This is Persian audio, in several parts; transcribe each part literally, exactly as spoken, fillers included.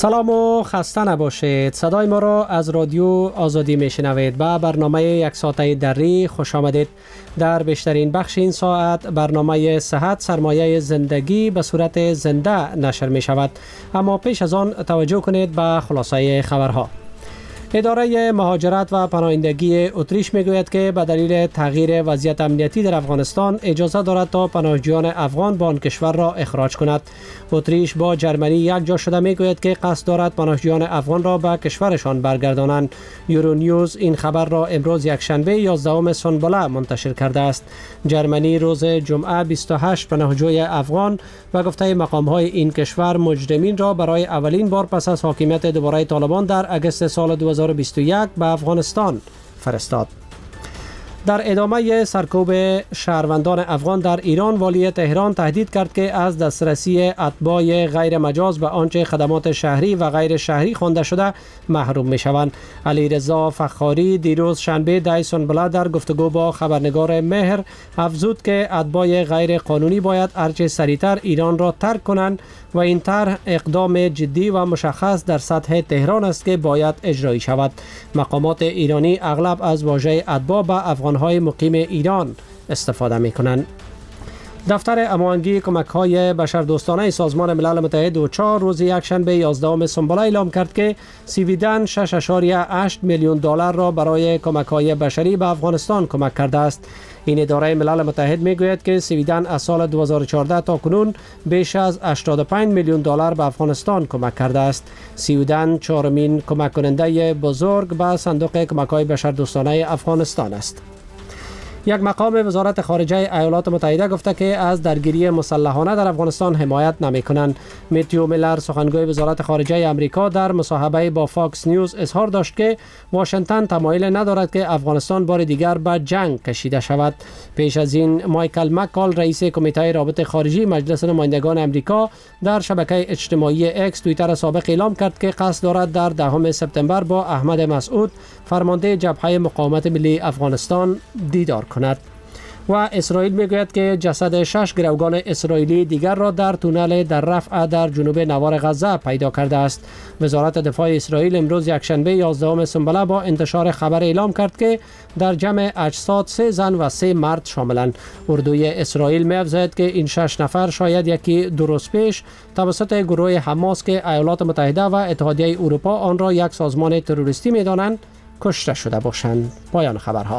سلام و خسته نباشید. صدای ما را از رادیو آزادی میشنوید. با برنامه یک ساعته دری خوش آمدید. در بیشترین بخش این ساعت برنامه صحت سرمایه زندگی به صورت زنده نشر می شود. اما پیش از آن توجه کنید به خلاصه خبرها. اداره مهاجرت و پناهندگی اتریش میگوید که به دلیل تغییر وضعیت امنیتی در افغانستان اجازه دارد تا پناهجویان افغان به آن کشور را اخراج کند. اتریش با جرمنی یک جا شده میگوید که قصد دارد پناهجویان افغان را به کشورشان برگردانند. یورو نیوز این خبر را امروز یک شنبه یازدهم سنبله منتشر کرده است. جرمنی روز جمعه بیست و هشت پناهجوی افغان و گفته مقام‌های این کشور مجرمین را برای اولین بار پس از حاکمیت دوباره طالبان در اگست سال دو هزار و بیست و یک به افغانستان فرستاد. در ادامه سرکوب شهروندان افغان در ایران، والی تهران تهدید کرد که از دسترسی اتباع غیر مجاز به آنچه خدمات شهری و غیر شهری خوانده شده محروم می شوند. علیرضا فخاری دیروز شنبه ده سنبله در گفتگو با خبرنگار مهر افزود که اتباع غیر قانونی باید هرچه سریعتر ایران را ترک کنند و این طرح اقدام جدی و مشخص در سطح تهران است که باید اجرایی شود. مقامات ایرانی اغلب از واژه اتباع به افغان‌های مقیم ایران استفاده می‌کنند. دفتر اموانگی کمک‌های بشردوستانه سازمان ملل متحد اوچا روز یکشنبه یازدهم سنبله اعلام کرد که سویدن شش اشاریه هشت میلیون دلار را برای کمک‌های بشری به افغانستان کمک کرده است. این اداره ملل متحد میگوید که سویدن از سال دو هزار و چهارده تا کنون بیش از هشتاد و پنج میلیون دلار به افغانستان کمک کرده است. سویدن چهارمین کمک کننده بزرگ به صندوق کمک‌های بشردوستانه افغانستان است. یک مقام وزارت خارجه ایالات متحده گفته که از درگیری مسلحانه در افغانستان حمایت نمی‌کنند. میتیو میلر سخنگوی وزارت خارجه آمریکا در مصاحبه با فاکس نیوز اظهار داشت که واشنگتن تمایل ندارد که افغانستان بار دیگر به جنگ کشیده شود. پیش از این مایکل مکال رئیس کمیته رابطه خارجی مجلس نمایندگان آمریکا در شبکه اجتماعی اکس توییتر سابق اعلام کرد که قصد دارد در دهم سپتامبر با احمد مسعود فرمانده جبهه مقاومت ملی افغانستان دیدار کند. و اسرائیل میگوید که جسد شش گروگان اسرائیلی دیگر را در تونل در رفح در جنوب نوار غزه پیدا کرده است. وزارت دفاع اسرائیل امروز یکشنبه یازدهم سنبله با انتشار خبر اعلام کرد که در جمع اجساد سه زن و سه مرد شاملند. اردوی اسرائیل می‌افزاید که این شش نفر شاید یکی دو روز پیش توسط گروه حماس که ایالات متحده و اتحادیه اروپا آن را یک سازمان تروریستی می‌دانند کشته شده باشند. پایان خبرها.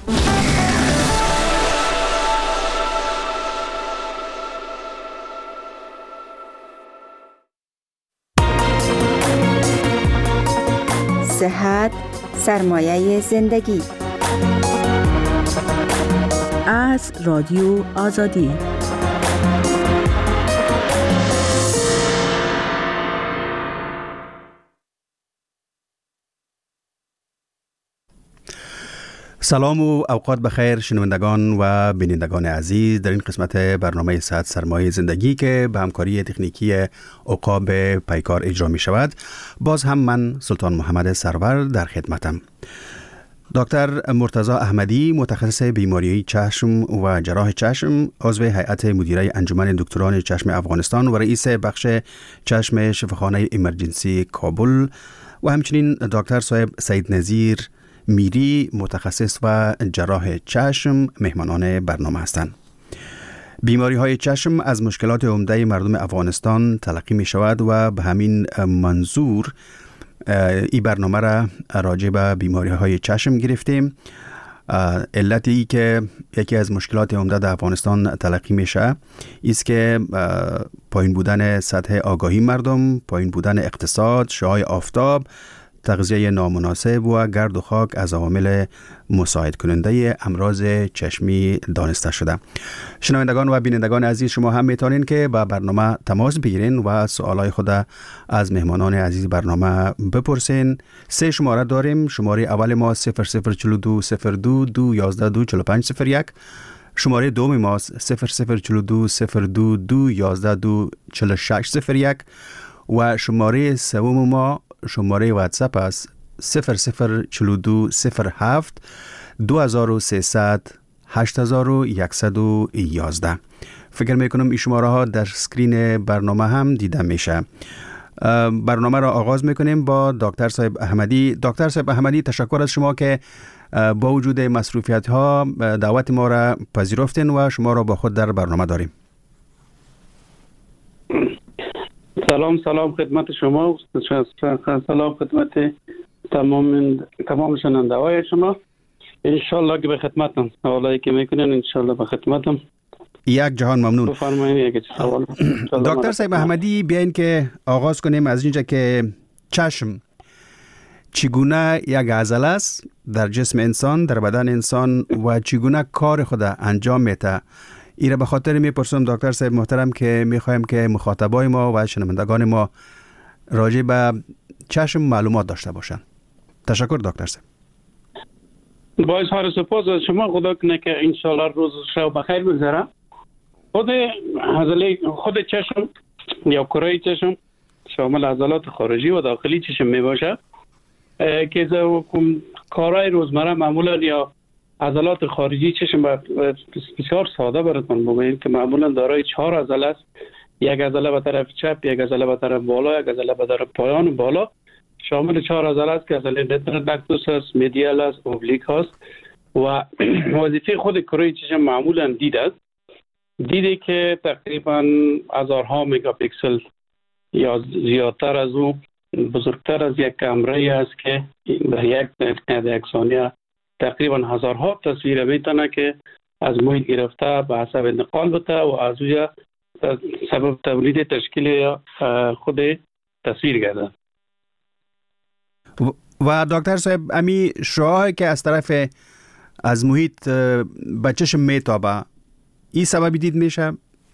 صحت سرمایه زندگی از رادیو آزادی. سلام و اوقات بخیر شنوندگان و بینندگان عزیز در این قسمت برنامه صحت سرمایه زندگی که به همکاری تکنیکی عقاب پیکار اجرا می شود. باز هم من سلطان محمد سرور در خدمتم. دکتر مرتضی احمدی متخصص بیماری چشم و جراح چشم، عضو هیئت مدیره انجمن دکتران چشم افغانستان و رئیس بخش چشم شفاخانه ایمرجنسی کابل و همچنین دکتر صاحب سید نظیر میری متخصص و جراح چشم مهمانان برنامه هستند. بیماری های چشم از مشکلات عمده مردم افغانستان تلقی می شود و به همین منظور این برنامه را راجع به بیماری های چشم گرفتیم. علتی که یکی از مشکلات عمده در افغانستان تلقی میشه است که پایین بودن سطح آگاهی مردم، پایین بودن اقتصاد، شعاع آفتاب، تغذیه نامناسب و گرد و خاک از عوامل مساعد کننده امراض چشمی دانسته شده. شنوندگان و بینندگان عزیز، شما هم میتونین که با برنامه تماس بگیرین و سوالای خود از مهمانان عزیز برنامه بپرسین. سه شماره داریم. شماره اول ما صفر صفر چهل و دو صفر دو دو یازده دو چهل و پنج صفر یک. شماره دوم ما صفر صفر چهل و دو صفر دو دو یازده دو چهل و شش صفر یک و شماره سوم ما شماره واتساپ است صفر صفر چهل و دو صفر هفت دو هزار و سیصد هشت هزار و صد و یازده. فکر میکنم این شماره ها در سکرین برنامه هم دیده میشه. برنامه را آغاز میکنیم با دکتر صاحب احمدی. دکتر صاحب احمدی، تشکر از شما که با وجود مصروفیت ها دعوت ما را پذیرفتین و شما را با خود در برنامه داریم. سلام سلام خدمت شما، سلام خدمت تمام تمام شنونده های شما. انشالله که به خدمتم، حالا که میکنین انشالله به خدمتم. یک جهان ممنون. بفرمایید یک سوال. دکتر صاحب احمدی، بیاین که آغاز کنیم از اینجا که چشم چگونه یک عضله است در جسم انسان، در بدن انسان، و چگونه کار خود انجام میده. ایره به خاطر میپرسم دکتر صاحب محترم که میخوایم که مخاطبای ما و شنوندگان ما راجع به چشم معلومات داشته باشن. تشکر دکتر صاحب. با اظهار سپاس از شما. خدا کنه که انشالله روز شب بخیر بگذره. خود عضله خود چشم یا کره چشم شامل عضلات خارجی و داخلی چشم می باشه که کارهای روزمره معمولا یا عضلات خارجی چشم بسیار ساده براتون بگویم که معمولا دارای چهار عضله است. یک عضله به طرف چپ، یک عضله به طرف بالا، یک عضله به طرف پایان بالا. شامل چهار عضله است که عضله رترودکتوس است، مدیال است، اوبلیک است و وظیفه خود کره چشم معمولا دید است. دیدی که تقریبا هزارها مگاپیکسل یا زیادتر از او، بزرگتر از یک کامره است که در یک دقیقه یک ثانیه تقریبا هزارها تصویر میتونه که از محیط گرفته به حساب انتقال بده و از اوی سبب تولید تشکیل خود تصویر گرده. و دکتر صاحب، امی شعاعی که از طرف از محیط به چشم میتابه، این سببی دید میشه؟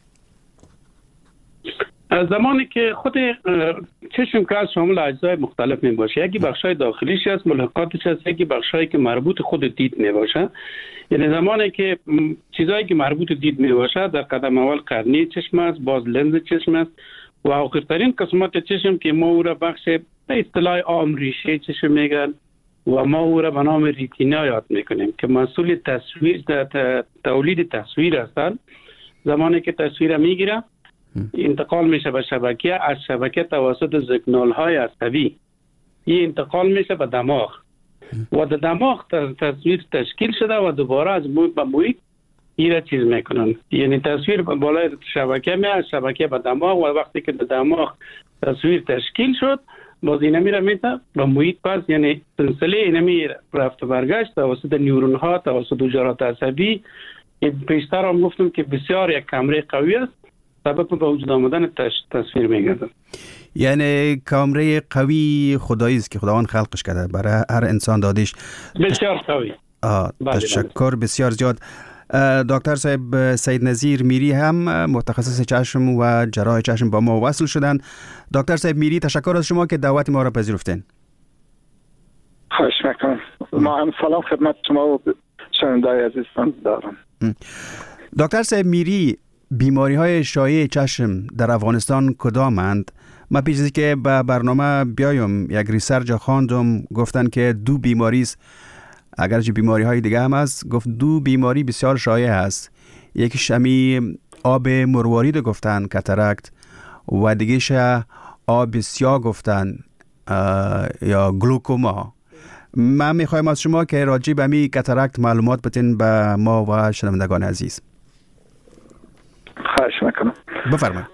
از زمانی که خود چشم که از شامل اجزای مختلف می باشه، یکی بخشای داخلیش است، ملحقاتش است، یکی بخشایی که مربوط خود دید می باشه. یعنی زمانی که چیزایی که مربوط دید می باشه در قدم اول قرنی چشم است، باز لنز چشم است و آخرترین قسمت چشم که ما او را بخش به اصطلاح عام ریشه چشم میگن و ما او را به نام ریتینا یاد میکنیم که مسئول تصویر تولید تصویر هستند. زمانی که تصویر میگیره انتقال میشه به شبکه، از شبکه توسط سیگنال های عصبی این انتقال میشه به دماغ و در دماغ تصویر تشکیل شده و دوباره از محیط به محیط این را چیز میکنن. یعنی تصویر بالای شبکه می از شبکه به دماغ و وقتی که در دماغ تصویر تشکیل شد باز این میره میته به محیط پس، یعنی سلسله اینمی رفت و برگشت توسط نیورون ها، توسط حجرات عصبی. پیشتر هم گفتم که بسیار یک کامره قوی است، سبب به وجود آمدن تصویر میگردد. یعنی کامره قوی خدایی است که خداوند خلقش کرده، برای هر انسان دادیش. بسیار قوی. تشکر بسیار زیاد. دکتر صاحب سید نظیر میری هم متخصص چشم و جراح چشم با ما وصل شدن. دکتر صاحب میری، تشکر از شما که دعوت ما را پذیرفتین. خواهش میکنم. ما هم سلام خدمت شما و شنونده‌های عزیزتان دارم. دکتر صاحب میری، بیماری های شایع چشم در افغانستان کدامند؟ ما پیش از که به برنامه بیایم یک ریسرچ خواندم، گفتن که دو بیماری است، اگرچه بیماری های دیگه هم هست، گفت دو بیماری بسیار شایع است. یکیش همی آب مروارید گفتن کاتاراکت و دیگهش آب سیاه گفتن یا گلوکوما. من میخوایم از شما که راجع به همی کاتاراکت معلومات بتین به ما و شنوندگان عزیز. خواهش میکنم. بفرمایید.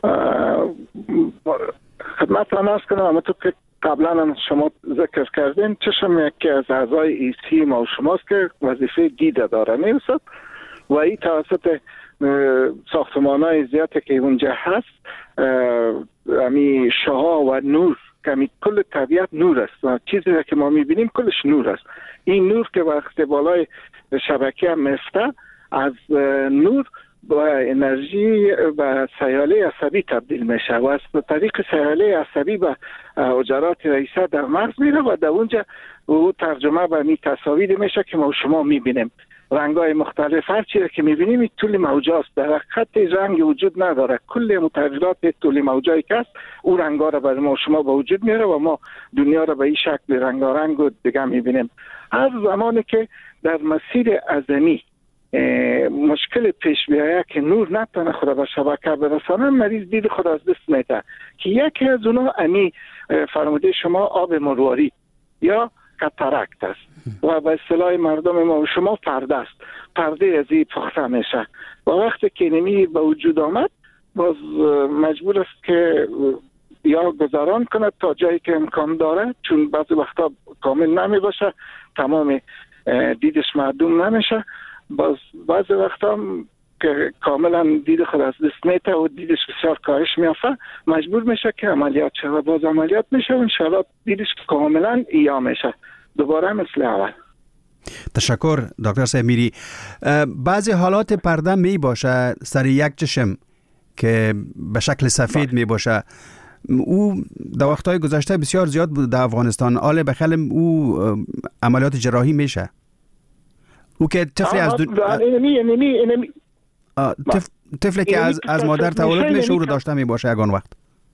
خدمتتان عرض کنم، همونطور که قبلا شما ذکر کردین، چشم یکی از اعضای ایسی ما و شماست که وظیفه دید داره میرسد و این توسط ساختمان‌های زیادی که اونجا هست، امی شعاع و نور که امی کل طبیعت نور است و چیزی که ما میبینیم کلش نور است. این نور که وقتی بالای شبکه هم میفته، از نور با انرژی و سیاله عصبی تبدیل میشه و از طریق سیاله عصبی به حجرات رئیسه در مغز میره و در اونجا او ترجمه به می تصاویر میشه که ما شما میبینیم. رنگای مختلف هر چیزی که میبینیم این طول موجه است، در حقیقت رنگ وجود نداره. کل متغیرات طول موجه‌ای که است او رنگا رو برای ما شما به وجود میاره و ما دنیا رو به این شکل رنگارنگ و دیگه میبینیم. هر زمانی که در مسیر اعظمی مشکل پیش بیاید که نور نتونه خود به شبکه برسانه، مریض دید خود از دست میده که یکی از اونا امی فرموده شما آب مرواری یا کاتاراکت است و به اصطلاح مردم ما و شما پرده است. پرده از این پخته میشه و وقتی که نمی به وجود آمد باز مجبور است که یا گذران کنه تا جایی که امکان داره، چون بعضی وقتا کامل نمی باشه، تمام دیدش معدوم نمیشه، باز بعضی وقتا که کاملا دید خود از دست میته و دیدش بسیار کاهش میافته، مجبور میشه که عملیات شه و باز عملیات میشه و انشاءالله دیدش کاملا ایا میشه دوباره مثل اول. تشکر دکتر صاحب میری. بعضی حالات پرده می باشه سر یک چشم که به شکل سفید می باشه، او در وقتهای گذشته بسیار زیاد بود در افغانستان. آله بخل او عملیات جراحی میشه، او که طفلی از دو... اینمی اینمی اینمی طفلی که از از مادر تولد میشه او رو داشته می باشه یگان وقت.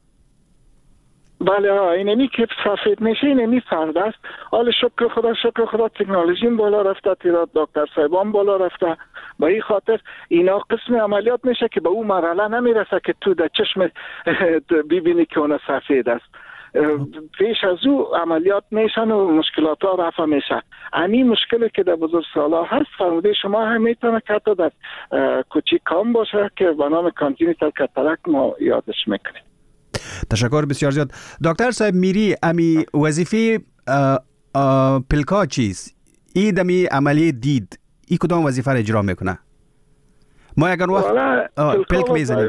بله ها، اینمی که سفید میشه اینمی فرد است. حالا شکر خدا شکر خدا تکنولوژی بالا رفته، تعداد دکتر صاحبان بالا رفته، با این خاطر اینا قسم عملیات میشه که به اون مرحله نمیرسه که تو در چشم ببینی که اون سفید است. پیش از او عملیات میشن و مشکلات ها رفع میشه. همین مشکلی که در بزرگسالا هست فرموده شما هم میتونه که حتی در کوچیک کام باشه که به نام کانجنیتال کاتاراکت ما یادش میکنیم. تشکر بسیار زیاد. دکتر صاحب میری، امی وظیفه پلکا چیست؟ ای دمی عملی دید ای کدام وظیفه را اجرا میکنه؟ ما اگر وقت پلک میزنیم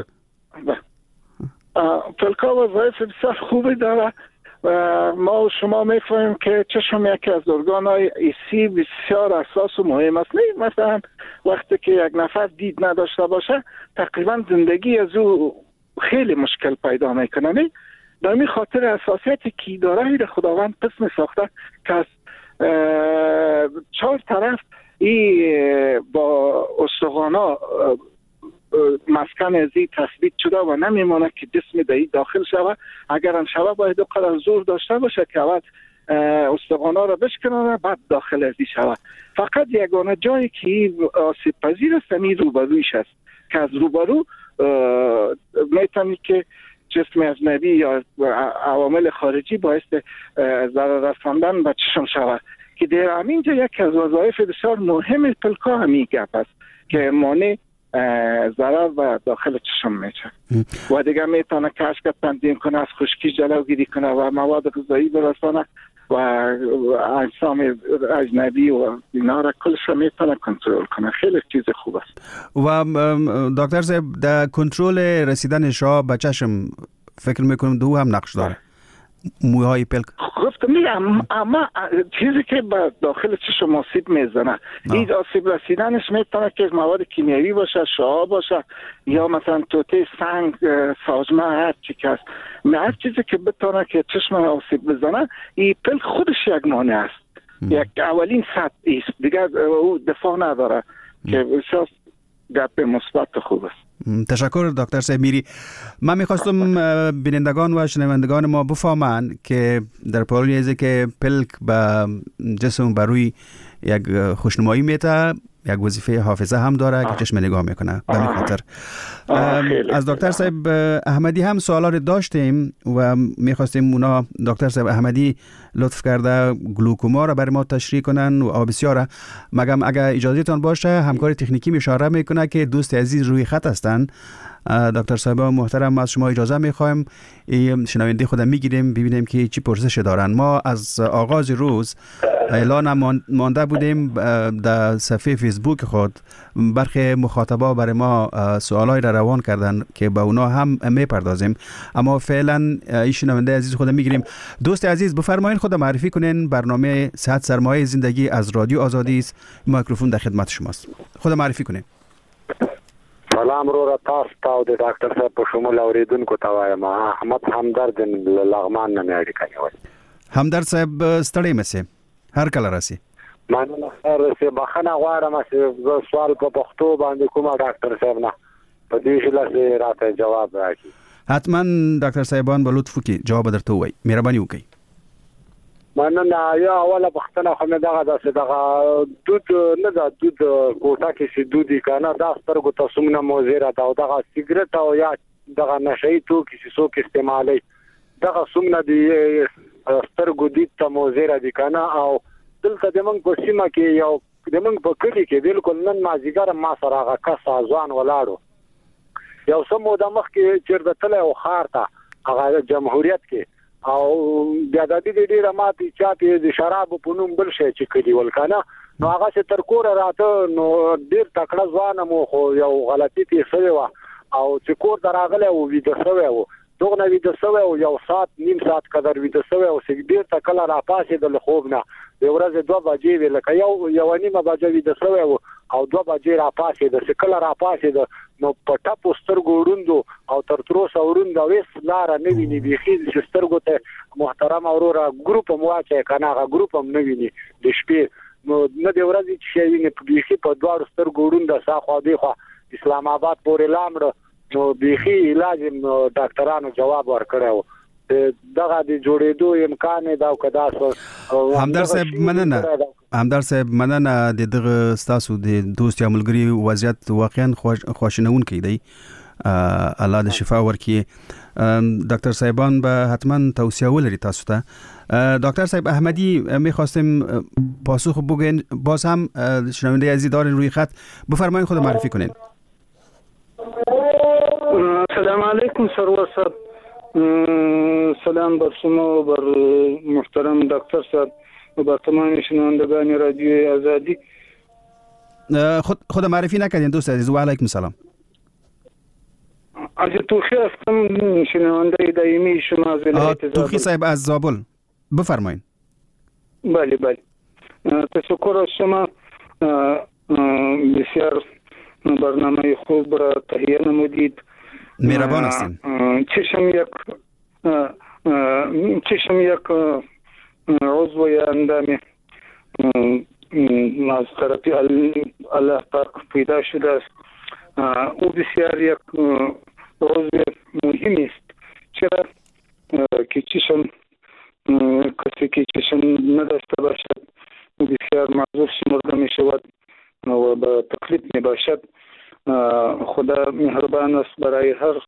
پلکا وظایف بسیار خوبی داره و ما و شما میفهمیم که چشم یکی از ارگان‌های حسی بسیار اساس و مهم است. نه مثلا وقتی که یک نفر دید نداشته باشه تقریبا زندگی از او خیلی مشکل پیدا میکنه. نه در این خاطر اساسیتی که داره این خداوند قسم ساخته که از چهار طرف ای با استخوانا مسکن ازی تثبیت شده و نمیمونه که جسم دایی داخل شوه. اگر هم شوه باید قدر زور داشته باشه که اول استخوانا را بشکنه بعد داخل ازی شوه. فقط یگانه جایی که آسیب پذیر است این روبرویش است که از روبرو میتونی که جسم اجنبی یا عوامل خارجی باعث ضرر رساندن به چشم شود که در همینجا یک از وظایف بسیار مهم پلکا همین گپ است که مانع ضرر و داخل چشم میشه و دیگه میتونه که اشک تنظیم کنه، از خشکی جلوگیری کنه و مواد غذایی برسانه و اجسام اجنبی و اینا را کلش میتونه کنترل کنه. خیلی چیز خوب است. و دکتر صاحب در کنترل رسیدن شاه به چشم فکر میکنم دو هم نقش داره. موهای پلک گفتم میگم اما چیزی که به داخل چشم آسیب میزنه این آسیب رسیدنش میتونه که مواد کیمیایی باشه، شعاع باشه یا مثلا توته، سنگ، ساجمه، هر چی که هست. هر چیزی که بتونه که چشم آسیب بزنه این پلک خودش یک مانع است. یک اولین سطح است دیگه، او دفاع نداره که بسیار گپ مثبت خوب است. تشکر دکتر صاحب میری. من میخواستم بینندگان و شنوندگان ما بفهمند که در پالیزه که پلک به جسم بر روی یک خوشنمایی میته، یک وظیفه حافظه هم داره که چشم نگاه میکنه. به این خاطر از دکتر صاحب احمدی هم سوالات داشتیم و میخواستیم اونا دکتر صاحب احمدی لطف کرده گلوکوما را برای ما تشریح کنن و آبسیاره. مگم اگر اجازهتان باشه همکار تکنیکی اشاره میکنه که دوست عزیز روی خط هستن. دکتر صاحب محترم از شما اجازه میخوایم شنونده خودم میگیریم ببینیم که چی پرسش دارن. ما از آغاز روز اعلان مانده بودیم در صفحه فیسبوک خود، برخی مخاطبا برای ما سوالای را روان کردن که به اونا هم میپردازیم، اما فعلا این شنونده عزیز خودم میگیریم. دوست عزیز بفرمایید خود معرفی کنین. برنامه صحت سرمایه زندگی از رادیو آزادی است. میکروفون در خدمت شماست. خود معرفی کنین. سلام رو را تاسو ته د ډاکټر صاحب په شمول اوریدونکو ته وایم. احمد همدرد لغمان نه مې اړیکه نیولې. همدرد صاحب ستړی مې هر کله راسي. مننه خیر سه بخنه غواړم چې زه سوال په پښتو باندې کوم ډاکټر صاحب نه په دې ځل راته جواب راکړي. حتما ډاکټر صاحبان به لطف وکړي جواب درته وایي. مهرباني وکړئ. مننه. یا اوله پښتنه خو مې دغه داسې دغه دود نه ده، دود کوټه کې چې دودي که نه دا سترګو ته څومره مضره ده، او دغه سګرټ او یا دغه نشهیي توکي چې څوک استعمالوي دغه څومره د سترګو دید ته مضره دي که نه. او دلته زموږ په سیمه کې یو زموږ په کلي کې بالکل نن مازدیګر ما سره هغه کس ځوان ولاړو، یو څه موده مخکې چېرته تللی و ښار ته هغه جمهوریت کې، او بیا د دې ډېره ماتې چاپې د شرابو په نوم بل شی چې کلي ول که نه، نو هغه چې تر کوره راته نو ډېر تکړه ځوانه مو خو یو غلطي تېر شوې وه، او چې کور ته راغلی و ویده شوی و، دغه نه ویده شوی و یو ساعت نیم ساعت قدر ویده شوی و، چې بېرته کله راپاڅېد له خوب نه د ورځې دوه بجې وې، لکه یو یوه نیمه بجه ویده شوی و او دوه بجې راپاڅېده، چې کله راپاڅېده نو په ټپو سترګو وروندو او تر تروسه وروند او هېڅ لاره نه ویني بیخي، چې سترګو ته محترمه وروره ګروپ هم واچوي که نه هغه ګروپ هم نه ویني د شپې، نو نه د ورځې چې شی ویني بیخي په دواړو سترګو ورونده ساخوا دېخوا اسلام آباد پورې لاړه، نو بیخي علاج ډاکټرانو جواب ورکړی و، دغه د جوړېدو امکان یې دا او که داسې. همدرد صاحب مننه، همدرد صاحب مننه د دغه ستاسو د دوست یا ملګري وضعیت واقعا خواشینونکی دی، الله د شفا ورکړي. دکتر صاحبان به حتما توصیه ولري تاسو ته. دکتر صاحب احمدی میخواستیم پاسخ بگین، باز هم شنونده عزیز دارین روی خط، بفرمایید خود معرفی کنین. السلام علیکم سرور صاحب، سلام بر شما و بر محترم دکتر صاحب و بر تمام شنوندگان رادیو آزادی. خود خود معرفی نکردین دوست عزیز. و علیکم السلام. از توخی هستم، شنونده دائمی شما از ولایت زابل. توخی صاحب از زابل، بفرمایید. بله بله، تشکر از شما، بسیار برنامه خوب را تهیه نمودید. مهربان هستین. چشم یک چشم یک عضو یا اندام از طرف الله پاک پیدا شده است، او بسیار یک عضو مهم است، چرا که چشم کسی که چشم نداشته باشد بسیار معذور شمرده می شود و به تکلیف می باشد. خدا مهربان است برای هر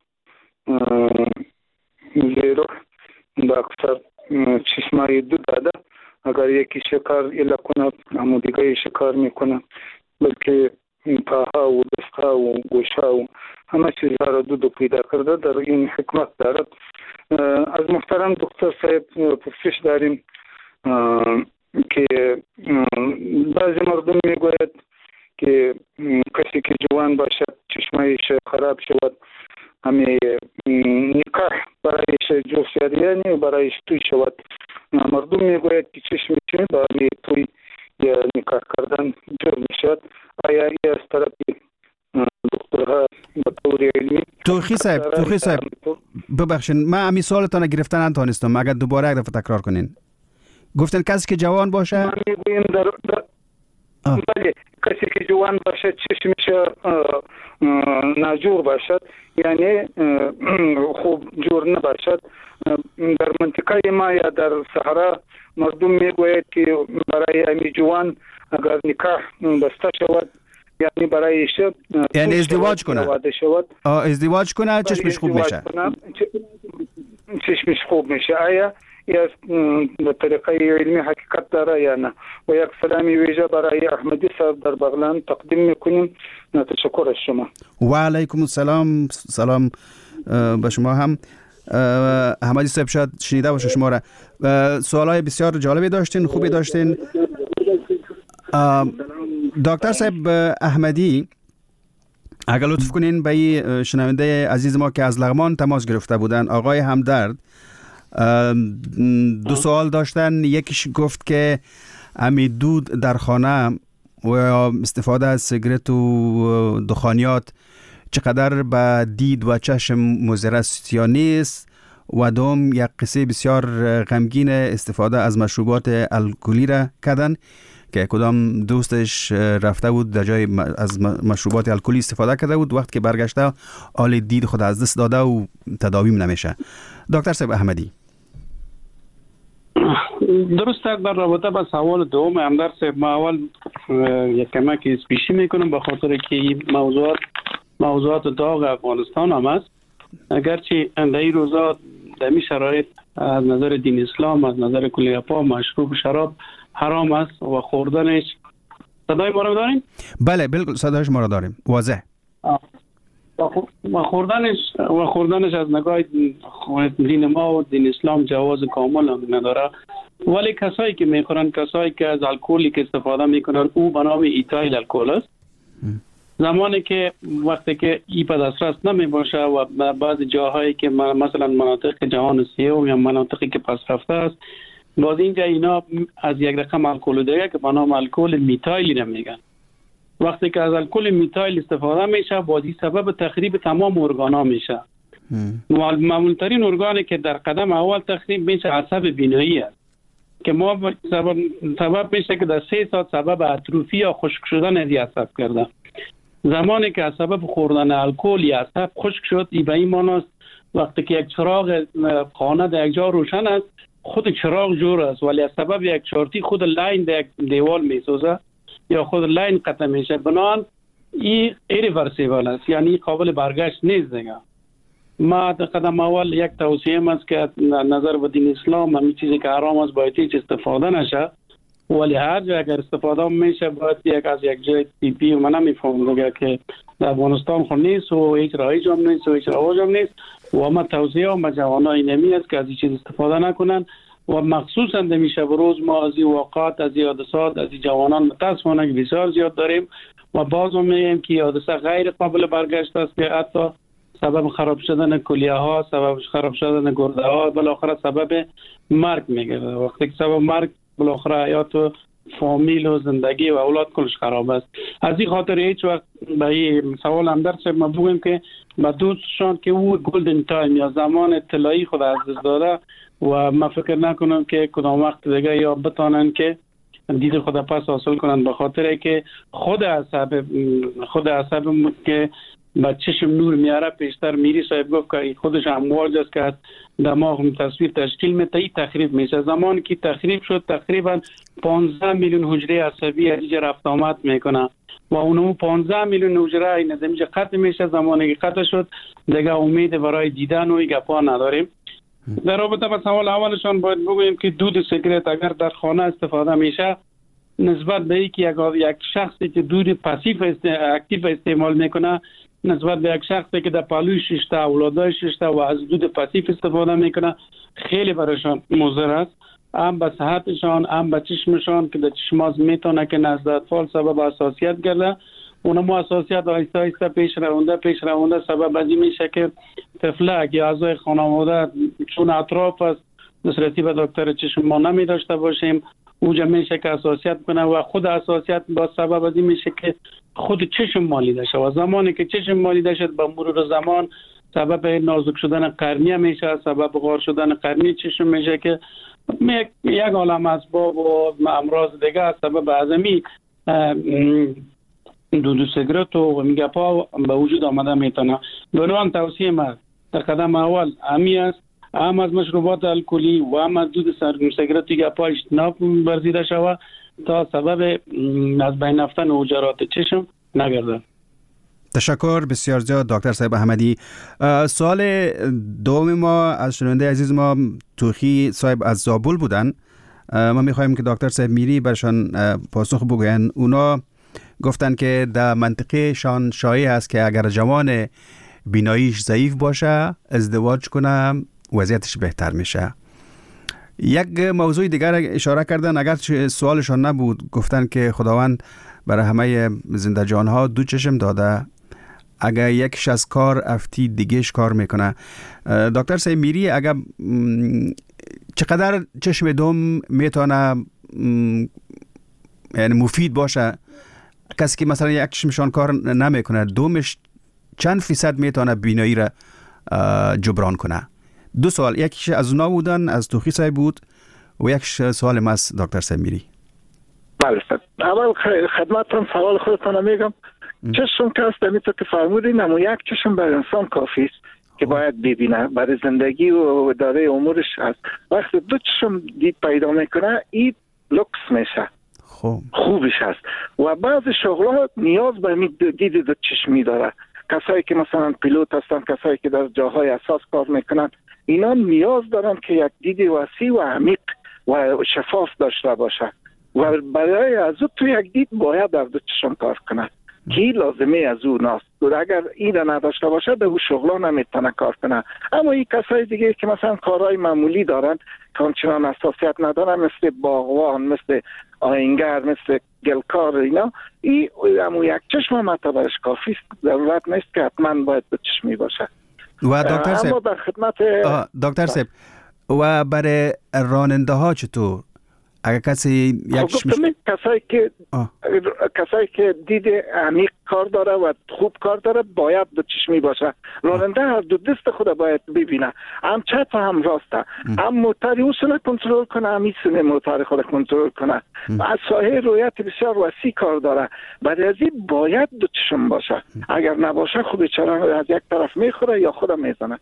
زیرو با اکثر چشمای دو داده، اگر یکی شکار الا کنه همو دیگه شکار میکنه، بلکه پاها و دستها و گوشها و همه چیزها را دو دو پیدا کرده، در این حکمت دارد. از محترم دکتر صاحب پرسش داریم که بعضی مردم میگوید که کسی که جوان باشد چشمایش خراب شود همه نکاح برایش جوش یعنی برایش توی شود. مردم میگوید که چشمش با همه توی یا نکاح کردن جور میشود. آیا ای از طرف دکترها به طور علمی؟ توخی صاحب توخی صاحب ببخشین، من امی سوالتان گرفتن نتونستم، اگر دوباره یک دفعه تکرار کنین. گفتن کسی که جوان باشه؟ من میگویم در, در... بله، کسی که جوان باشد چشمش ناجور باشد، یعنی خوب جور نباشد. در منطقه ما یا در صحرا مردم میگوید که برای امی جوان اگر نکاح بسته شود یعنی برایش یعنی ازدواج کنه ازدواج کنه چشمش خوب میشه، چشمش خوب میشه. آیا یا به طریقه علمی حقیقت داره یا نه؟ و یک سلامی ویژه برای احمدی صاحب در بغلان تقدیم میکنیم. تشکر از شما. و علیکم السلام. سلام به شما هم. احمدی صاحب شاید شنیده باشه شما را. سوالای بسیار جالبی داشتین، خوبی داشتین. دکتر صاحب احمدی اگر لطف کنین به شنونده عزیز ما که از لغمان تماس گرفته بودن، آقای همدرد، دو سوال داشتن. یکیش گفت که امی دود در خانه و استفاده از سیگرت و دخانیات چقدر به دید و چشم مضر است یا نیست، و دوم یک قصه بسیار غمگین استفاده از مشروبات الکلی را کردن که کدام دوستش رفته بود در جای از مشروبات الکلی استفاده کرده بود، وقت که برگشته حال دید خود از دست داده و تداویم نمیشه. دکتر صاحب احمدی. درست است. در رابطه با سوال دوم همدرد صاحب، ما اول یک کمک اسپیشی میکنم به خاطر که این موضوعات موضوعات داغ افغانستان هم است. اگرچه در این روزا در این شرایط از نظر دین اسلام، از نظر کلیه پا مشروب شراب حرام است و خوردنش. صدای ما رو داریم؟ بله بالکل صدایش ما رو داریم واضح. و خوردنش و خوردنش از نگاه دین ما و دین اسلام جواز کامل هم نداره، ولی کسایی که میخورن، کسایی که از الکلی که استفاده میکنن، او به نام ایتایل الکل است. زمانی که وقتی که ای به دسترس نمی باشه و بعضی جاهایی که مثلا مناطق جهان سیوم یا مناطقی که پس رفته است، باز اینجا اینا از یک رقم الکل دیگه که به نام الکل میتایلی نمیگن. وقتی که از الکل میتایل استفاده میشه، بازی سبب تخریب تمام ارگانا میشه. معمولترین ارگانی که در قدم اول تخریب میشه عصب بینایی است که ما سبب, سبب میشه که در سه ساعت سبب اتروفی یا خشک شدن از عصب کرده. زمانی که از سبب خوردن الکل یا عصب خشک شد، ای به این معنی است وقتی که یک چراغ خانه در یک جا روشن است، خود چراغ جور است، ولی از سبب یک چارتی خود لاین در یک دیوال میسوزه یا خود لاین قطع میشه. بنابراین این ایریورسیبل است، یعنی قابل برگشت نیست دیگه. ما در قدم اول یک توصیه است که نظر به دین اسلام همین چیزی که حرام است باید هیچ استفاده نشه، ولی هر جا اگر استفاده میشه باید یک از یک جای تیپی و من نمیفهمم دیگه که در افغانستان خود نیست و هیچ رایج هم نیست و هیچ رواج هم نیست و ما توصیه هم به جوانای نمی است که از این چیز استفاده نکنن و مخصوصا در میشه بروز ما از این واقعات، از این حادثات، از این جوانان متاسفانه که بسیار زیاد داریم و باز هم میگیم که حادثه غیر قابل برگشت است که حتی سبب خراب شدن کلیه ها، سبب خراب شدن گرده ها، بالاخره سبب مرگ میگه. وقتی که سبب مرگ بالاخره حیات و فامیل و زندگی و اولاد کلش خراب است. از این خاطر هیچ وقت به این سوال هم در ما بگویم که به دوستشان که او گلدن تایم یا زمان طلایی خود از دست داده و ما فکر نکنم که کدام وقت دیگه یا بتانن که دید خود پس حاصل کنن، به خاطر که خود عصب خود عصب که با چشم نور میاره پیشتر میری صاحب گفت که خودش امواج است که دماغ تصویر تشکیل میده، تخریب میشه. زمانی که تخریب شد تقریبا پانزده میلیون حجره عصبی از اینجا رفت آمد میکنه و اونم پانزده میلیون حجره این از اینجا قطع میشه. زمانی که قطع شد دیگه امید برای دیدن و گپا نداریم. در رابطه با سوال اولشان باید بگوییم که دود سیگرت اگر در خانه استفاده میشه، نسبت به اینکه یک شخصی که دود پاسیو است اکتیو استعمال میکنه نسبت به یک شخصی که در پالوی ششته اولادای ششته و از دود پاسیو استفاده میکنه خیلی برایشان مضر است، هم به صحتشان هم به چشمشان که در چشماز میتونه که نزد اطفال سبب حساسیت گرده. اونم حساسیت آهسته آهسته پیش رونده پیش رونده سبب از این میشه که طفلک یا اعضای خانواده چون اطراف است دسترسی به دکتر چشم ما نمی داشته باشیم، اونجا میشه که حساسیت کنه و خود حساسیت با سبب از این میشه که خود چشم مالیده شد و زمانی که چشم مالیده شد با مرور زمان سبب نازک شدن قرنیه میشه، سبب غار شدن قرنی چشم میشه که یک عالم اسباب و امراض دیگه سبب ازمی دود سیگرت و میگپا به وجود آمده میتونه. بنابراین توصیه ما در قدم اول همی است هم از مشروبات الکلی و هم از دود سیگرت گپا اجتناب ورزیده شود تا سبب از بین رفتن حجرات چشم نگرده. تشکر بسیار زیاد دکتر صاحب احمدی. سوال دوم ما از شنونده عزیز ما توخی صاحب از زابل بودن. ما میخوایم که دکتر صاحب میری برشان پاسخ بگوین. اونا گفتن که در منطقه شان شایع است که اگر جوان بیناییش ضعیف باشه ازدواج کنه وضعیتش بهتر میشه. یک موضوع دیگر اشاره کردن، اگر سوالشان نبود، گفتن که خداوند برای همه زنده جانها دو چشم داده، اگر یکش از کار افتی دیگهش کار میکنه. دکتر صاحب میری اگر چقدر چشم دوم میتونه یعنی مفید باشه؟ کسی که مثلا یک چشمشان کار نمیکنه دومش چند فیصد میتونه بینایی را جبران کنه؟ دو سوال، یکیش از اونا بودن از توخی صاحب بود و یک سوال ما از دکتر صاحب میری. بله صاحب، اول خدمتتون سوال خودتون میگم. چشم که است میتونه که فرمودین اما یک چشم بر انسان کافی است. که باید ببینه برای زندگی و داره امورش هست. وقتی دو چشم دید پیدا میکنه این لوکس میشه، خوب خوبش هست. و بعض شغلها نیاز به دید دو چشمی داره. کسایی که مثلا پیلوت هستن، کسایی که در جاهای اساس کار میکنن، اینا نیاز دارن که یک دید وسیع و عمیق و شفاف داشته باشه و برای از او تو یک دید باید در دو چشم کار کنه که لازمه از او ناست. اگر این را نداشته باشه به او شغلا نمیتونه کار کنه. اما این کسای دیگه که مثلا کارهای معمولی دارن که آنچنان حساسیت ندارن، مثل باغوان، مثل آهنگر، مثل گلکار، اینا این همون یک چشم مطابقش کافی است. ضرورت نیست که حتما باید دو چشمی باشه. و دکتر صاحب، اما در خدمت دکتر صاحب و برای راننده ها چطور؟ اگر کسی یک گفتم کسایی که آه. کسایی که دید عمیق کار داره و خوب کار داره باید دو چشمی باشه. راننده هر دو دست خود باید ببینه، هم چپ و هم راسته، هم موتر اون کنترل کنه، هم این موتر خود کنترل کنه. از ساحه رویت بسیار وسیع کار داره، برای از این باید دو چشم باشه. اگر نباشه خود بیچاره از یک طرف میخوره یا خود میزنه.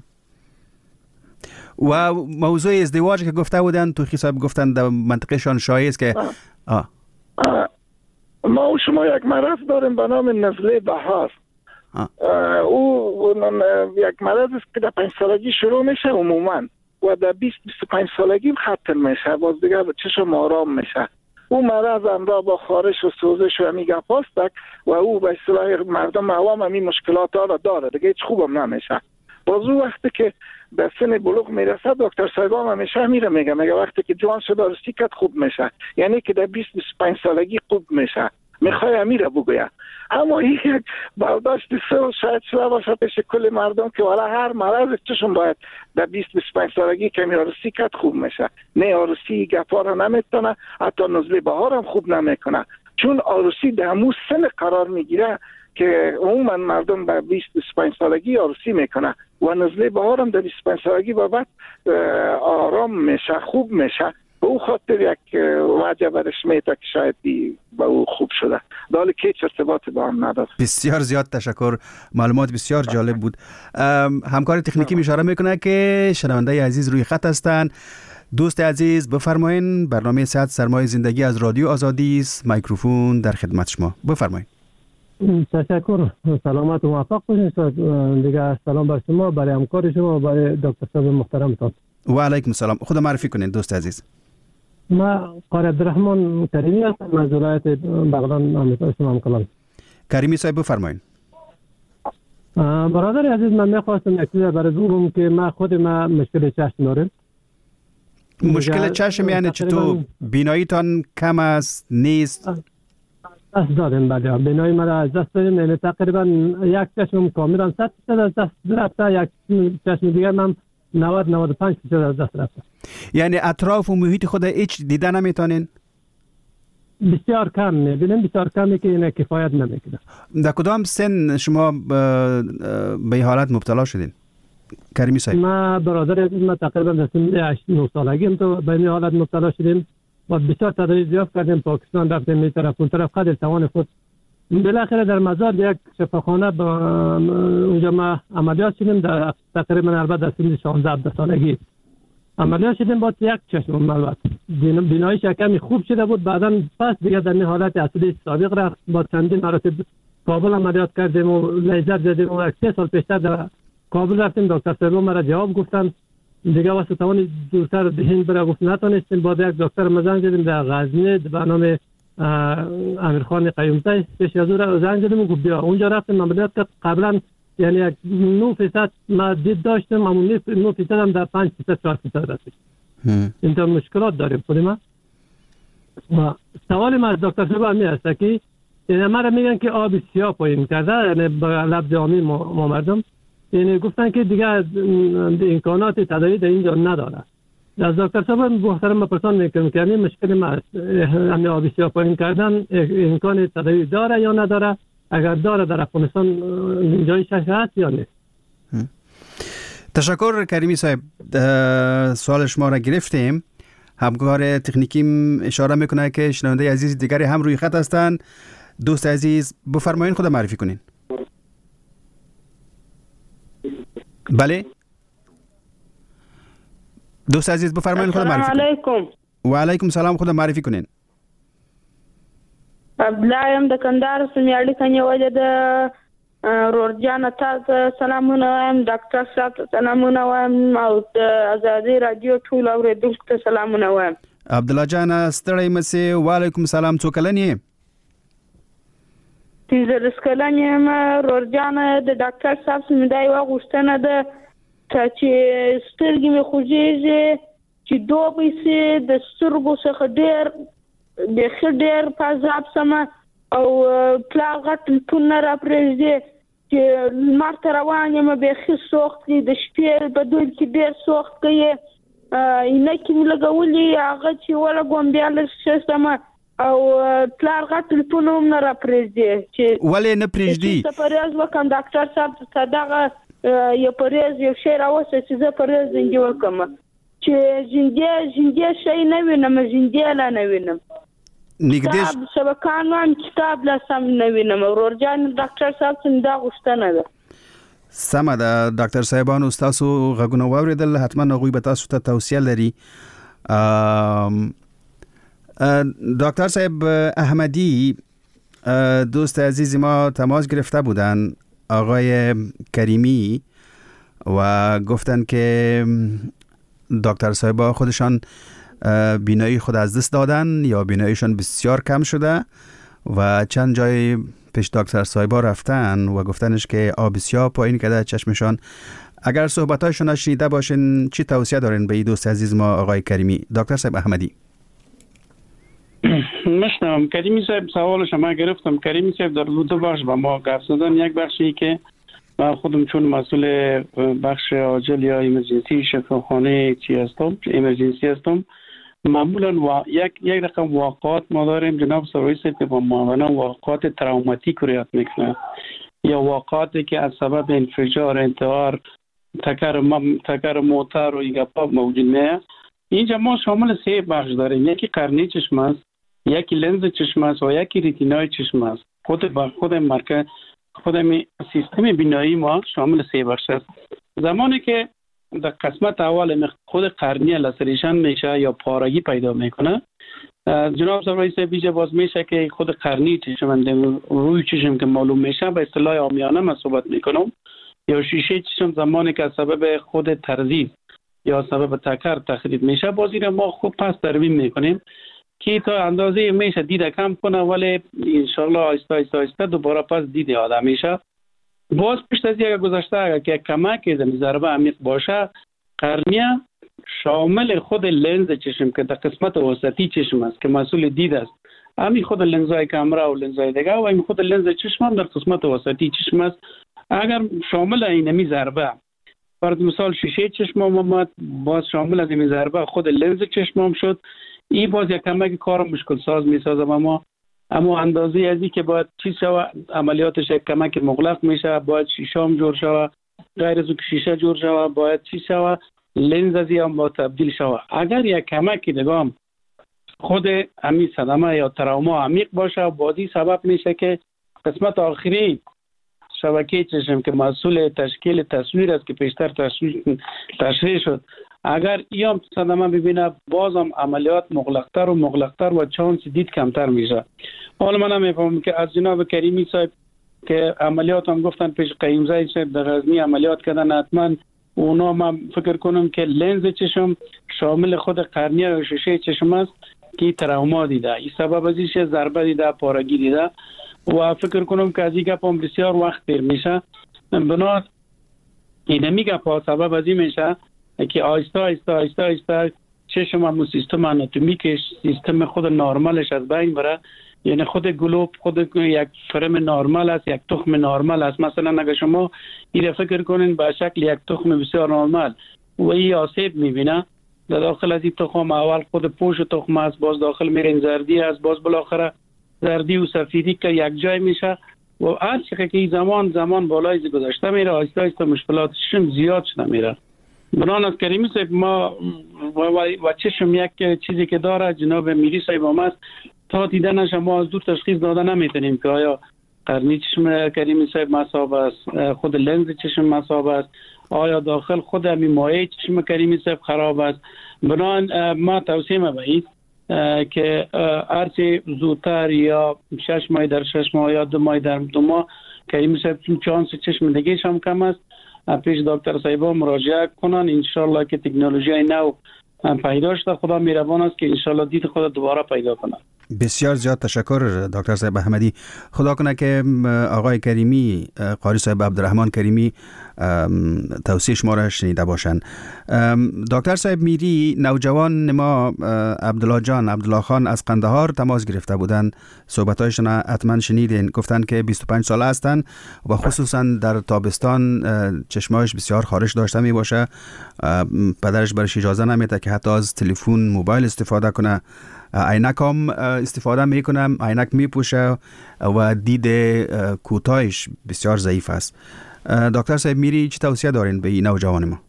و موضوع ازدواج که گفته بودن تو حساب گفتن در منطقهشان شایع است که آه. آه. آه. ما و شما یک مرض داریم به نام نزله بهار. او یک مرض است که در پنج سالگی شروع میشه عموما و در بیست بیست و پنج سالگی ختم میشه، باز دیگه چشم آرام میشه. او مرض همراه با خارش و سوزش و همی گپ هست و او به اصطلاح مردم عوام همی مشکلات ها را داره، دیگه هیچ خوبم نمیشه. باز او وقتی که به سن بلوغ میرسه دکتر صاحبام همیشه میره میگه میگه وقتی که جوان شده رسیکت خوب میشه، یعنی که در بیست بیست و پنج سالگی خوب میشه. میخوای میره بگویه. اما این یک برداشت سه شاید شده باشه پیش کل مردم که والا هر مرض چشم باید در بیست بیست و پنج سالگی که می آرسی کت خوب میشه. نه آرسی گپا رو نمیتونه، حتی نزله بهار هم خوب نمیکنه، چون آرسی در همون سن قرار میگیره که عموما مردم در بیست بیست و پنج سالگی آرسی میکنه و نزله بهار هم در بیست و پنج سالگی با بعد آرام میشه، خوب میشه. به او خاطر یک وجه برش میته که شاید به او خوب شده، دالی که هیچ ارتباطی با هم نداره. بسیار زیاد تشکر، معلومات بسیار جالب بود. همکار تکنیکی اشاره میکنه که شنونده عزیز روی خط هستند. دوست عزیز بفرمایین، برنامه صحت سرمایه زندگی از رادیو آزادی است، میکروفون در خدمت شما، بفرمایین. تشکر، سلامت و موفق باشید. دیگه سلام بر شما، برای همکار شما و برای دکتر صاحب محترمتان. و علیکم السلام. خود معرفی کنید دوست عزیز. ما قاری عبدالرحمن کریمی هستم از ولایت بغلان آمریکا شما کلان. کریمی صاحب بفرمایید. برادر عزیز، من میخواستم یک چیز برای بگم که ما خود ما مشکل چشم داریم. مشکل چشم یعنی چطور؟ بیناییتان کم است نیست؟ از داریم بله، بینایی ما را از دست داریم، یعنی تقریبا یک چشم کاملا صد درصد از دست رفته، یک چشم دیگر من نود نود و پنج درصد از دست رفته. یعنی اطراف و محیط خود هیچ دیده نمیتونین؟ بسیار کم میبینیم، بسیار کمی که این کفایت نمیکنه. در کدام سن شما به این حالت مبتلا شدین کریمی صاحب؟ ما برادر عزیز ما تقریبا در سن هشت نه سالگی تو به این حالت مبتلا شدیم و بسیار تدریج یافت کردیم، پاکستان رفتیم این طرف اون طرف، قدر توان خود بالاخره در مزار یک شفاخانه با اونجا ما عملیات شدیم، در تقریبا البته در سن شانزده سالگی عملیات شدیم. با یک چشم البته بیناییش کمی خوب شده بود، بعدا پس دیگه در این حالت اصلی سابق رفت. با چندین مراتب کابل عملیات کردیم و لیزر زدیم و یک سه سال پیشتر در کابل رفتیم، دکتر صاحب ما جواب گفتن دیگه واسه توان دورتر دهین برای گفت نتونستیم. بعد یک دکتر مزنگ زدیم در غزنی به نام امیرخان قیومزی، پیش از او زنگ زدیم و گفت بیا اونجا رفتیم عملیات کرد. قبلا یعنی یک نه فیصد ما دید داشتم، اما نه فیصد هم در پنج فیصد چهار فیصد رسید. این طور مشکلات داریم خود ما. و سوال ما از دکتر صاحب همی هست که یعنی ما را میگن که آب سیاه پایین کرده، یعنی با لفظ عامی ما مردم یعنی گفتن که دیگه امکانات تداوی در اینجا نداره. از دکتر صاحب محترم بپرسان میکنم که همین مشکل ما همین آب سیاه پایین کردن امکان تداوی داره یا نداره؟ اگر داره در افغانستان جایش هست یا نیست؟ تشکر کریمی صاحب، سوال شما را گرفتیم. همکار تکنیکیم اشاره میکنه که شنونده عزیز دیگری هم روی خط هستند. دوست عزیز بفرمایید خود معرفی کنین. بله دوست عزیز بفرمایید خود معرفی کنید. علیکم. و علیکم سلام، خود معرفی کنین. عبدالله د کندهار سمیاړي کنه وجه د رورجان تاسو سلامونه وایم، ډاکټر صاحب سلامونه وایم او د ازادي رادیو ټول اوریدونکو ته سلامونه وایم. عبدالله جان ستړی مسي. و علیکم سلام. څو کلن یې؟ تیزر سکلن یم رورجان د ډاکټر صاحب سمدای واغښتنه ده چې سترګې مې خوږیږي چې دوبې سي د سترګو څخه ډېر د خډیر پازاب سم او پلا غټ ټول را پرېږدي چې مارته روان یم به خې سوخت د شپې په دوی کې ډېر سوخت کوي اینه کې لګولې هغه چې ولا ګوم بیا لږ سم او پلا غټ ټول هم را پرېږدي چې ولې نه پرېږدي؟ څه پرېز وکم ډاکټر صاحب صدقه یو پرېز یو شی راوسه چې زه پرېز زنګ وکم چې ژوندې ژوندې شي نه وینم، ژوندې لا نه وینم. نګدې شبکان وان کتاب لا سم نه وینم. ورجان ډاکټر صاحب څنګه دا غوښتنه ده. سمه ده ډاکټر صاحبانو تاسو غوښنه واوریدل، حتما هغه به تاسو ته توصیه لري. دکتر صاحب احمدی دوست عزیز ما تماس گرفته بودن، آقای کریمی، و گفتن که دکتر صاحبا خودشان بینایی خود از دست دادن یا بیناییشان بسیار کم شده و چند جای پیش دکتر صاحبا رفتن و گفتنش که آب بسیار پایین کرده چشمشان. اگر صحبتایشون شنیده باشین چی توصیه دارین به این دوست عزیز ما آقای کریمی؟ دکتر صاحب احمدی. مشنم کریمی صاحب سوال شما گرفتم. کریمی صاحب در دو بخش با ما گفت زدن. یک بخشی که من خودم چون مسئول بخش عاجل یا ایمرجنسی شفاخانه چی هستم، ایمرجنسی هستم، معمولا و... یک یک رقم واقعات ما داریم جناب سرویس که با معمولا واقعات تروماتیک رو یاد میکنه یا واقعاتی که از سبب انفجار، انتحار، تکر م... تکر موتر و این گپا موجود نه. اینجا ما شامل سه بخش داریم. یکی قرنی چشم است، یکی لنز چشم است و یکی ریتینای چشم است. خود با خود مرکز خود سیستم بینایی ما شامل سه بخش است. زمانی که در قسمت اول خود قرنیه لسریشن میشه یا پارگی پیدا میکنه، جناب صاحب رئیس بیجه باز میشه که خود قرنی چشم روی چشم که معلوم میشه به اصطلاح عامیانه من صحبت میکنم، یا شیشه چشم زمانی که سبب خود ترزیز یا سبب تکر تخریب میشه، بازی را ما خوب پس ترمیم میکنیم که تا اندازه میشه دید کم کنه، ولی انشالله آیسته آیسته آیسته دوباره پس دید آدم میشه. باز پیش از یک گذشته اگر که کمک زمین ضربه عمیق باشه، قرنیه شامل خود لنز چشم که در قسمت وسطی چشم است که مسئول دید است، همین خود لنزهای کامرا و لنزهای دیگه و همین خود لنز چشم هم در قسمت وسطی چشم است. اگر شامل اینمی ضربه فرض مثال شیشه چشم هم باز شامل از این ضربه خود لنز چشم هم شد، این باز یک کمک کار مشکل ساز میسازه و ما اما اندازه ازی که باید چیز شوه عملیاتش یک کمک مغلق میشه، باید شیشه هم جور شوه، غیر از که شیشه جور شوه باید چیز شوه لنز ازی هم باید تبدیل شوه. اگر یک کمک دگام خود امی صدمه یا تراوما عمیق باشه بازی سبب میشه که قسمت آخری شبکه چشم که مسئول تشکیل تصویر است که پیشتر تشریح شد، اگر ایام صدمه ببینه بازم عملیات مغلقتر و مغلقتر و چانس دید کمتر میشه. حالا من هم میفهمم که از جناب کریمی صاحب که عملیات هم گفتن پیش قیوم زاید صاحب در غزنی عملیات کردن، حتما اونا من فکر کنم که لنز چشم شامل خود قرنیه و شیشه چشم است که تراوما دیده، این سبب ازیش ضربه دیده، پارگی دیده و فکر کنم که از این گپ هم بسیار وقت دیر میشه. بنا اینمی گپ ها سبب ازی میشه که آیسته آیسته آیسته آیسته چشم هم سیستم آناتومیکش سیستم خود نرمالش از بین بره، یعنی خود گلوب خود یک فرم نرمال است، یک تخم نرمال است. مثلا اگر شما این فکر کنین به شکل یک تخم بسیار نرمال و این آسیب میبینه، در داخل از این تخم اول خود پوش تخم است، باز داخل میرین زردی است، باز بالاخره زردی و سفیدی که یک جای میشه و هر چقدر که زمان زمان بالای گذشته میره آیسته آیسته مشکلاتش زیاد شده میره. بنان از کریمی صاحب ما و, و چشم یک چیزی که داره جناب میری صاحب هم است، تا دیدنش ما از دور تشخیص داده نمیتونیم که آیا قرنی چشم کریمی صاحب مصاب است، خود لنز چشم مصاب است، آیا داخل خود همی مایع چشم کریمی صاحب خراب است. بنابراین ما توصیه ما به این که هرچی زودتر یا شش ماه در شش ماه یا دو ماه در دو ماه کریمی صاحب چون چانس چشم دیگه‌ش هم کم است پیش دکتر صاحبا مراجعه کنن. انشالله که تکنولوژی نو پیدا شده، خدا مهربان است که انشالله دید خود دوباره پیدا کنه. بسیار زیاد تشکر دکتر صاحب احمدی. خدا کنه که آقای کریمی، قاری صاحب عبدالرحمن کریمی توصیه شما را شنیده باشند. دکتر صاحب میری، نوجوان ما عبدالله جان عبدالله خان از قندهار تماس گرفته بودند، صحبتایشان حتما شنیدین. گفتند که بیست و پنج ساله هستند و خصوصا در تابستان چشمایش بسیار خارش داشته می باشه. پدرش برش اجازه نمیده که حتی از تلفن موبایل استفاده کنه. عینک هم استفاده میکنه، عینک میپوشه و دید کوتاهش بسیار ضعیف است. دکتر صاحب میری چه توصیه دارین به این نوجوان ما؟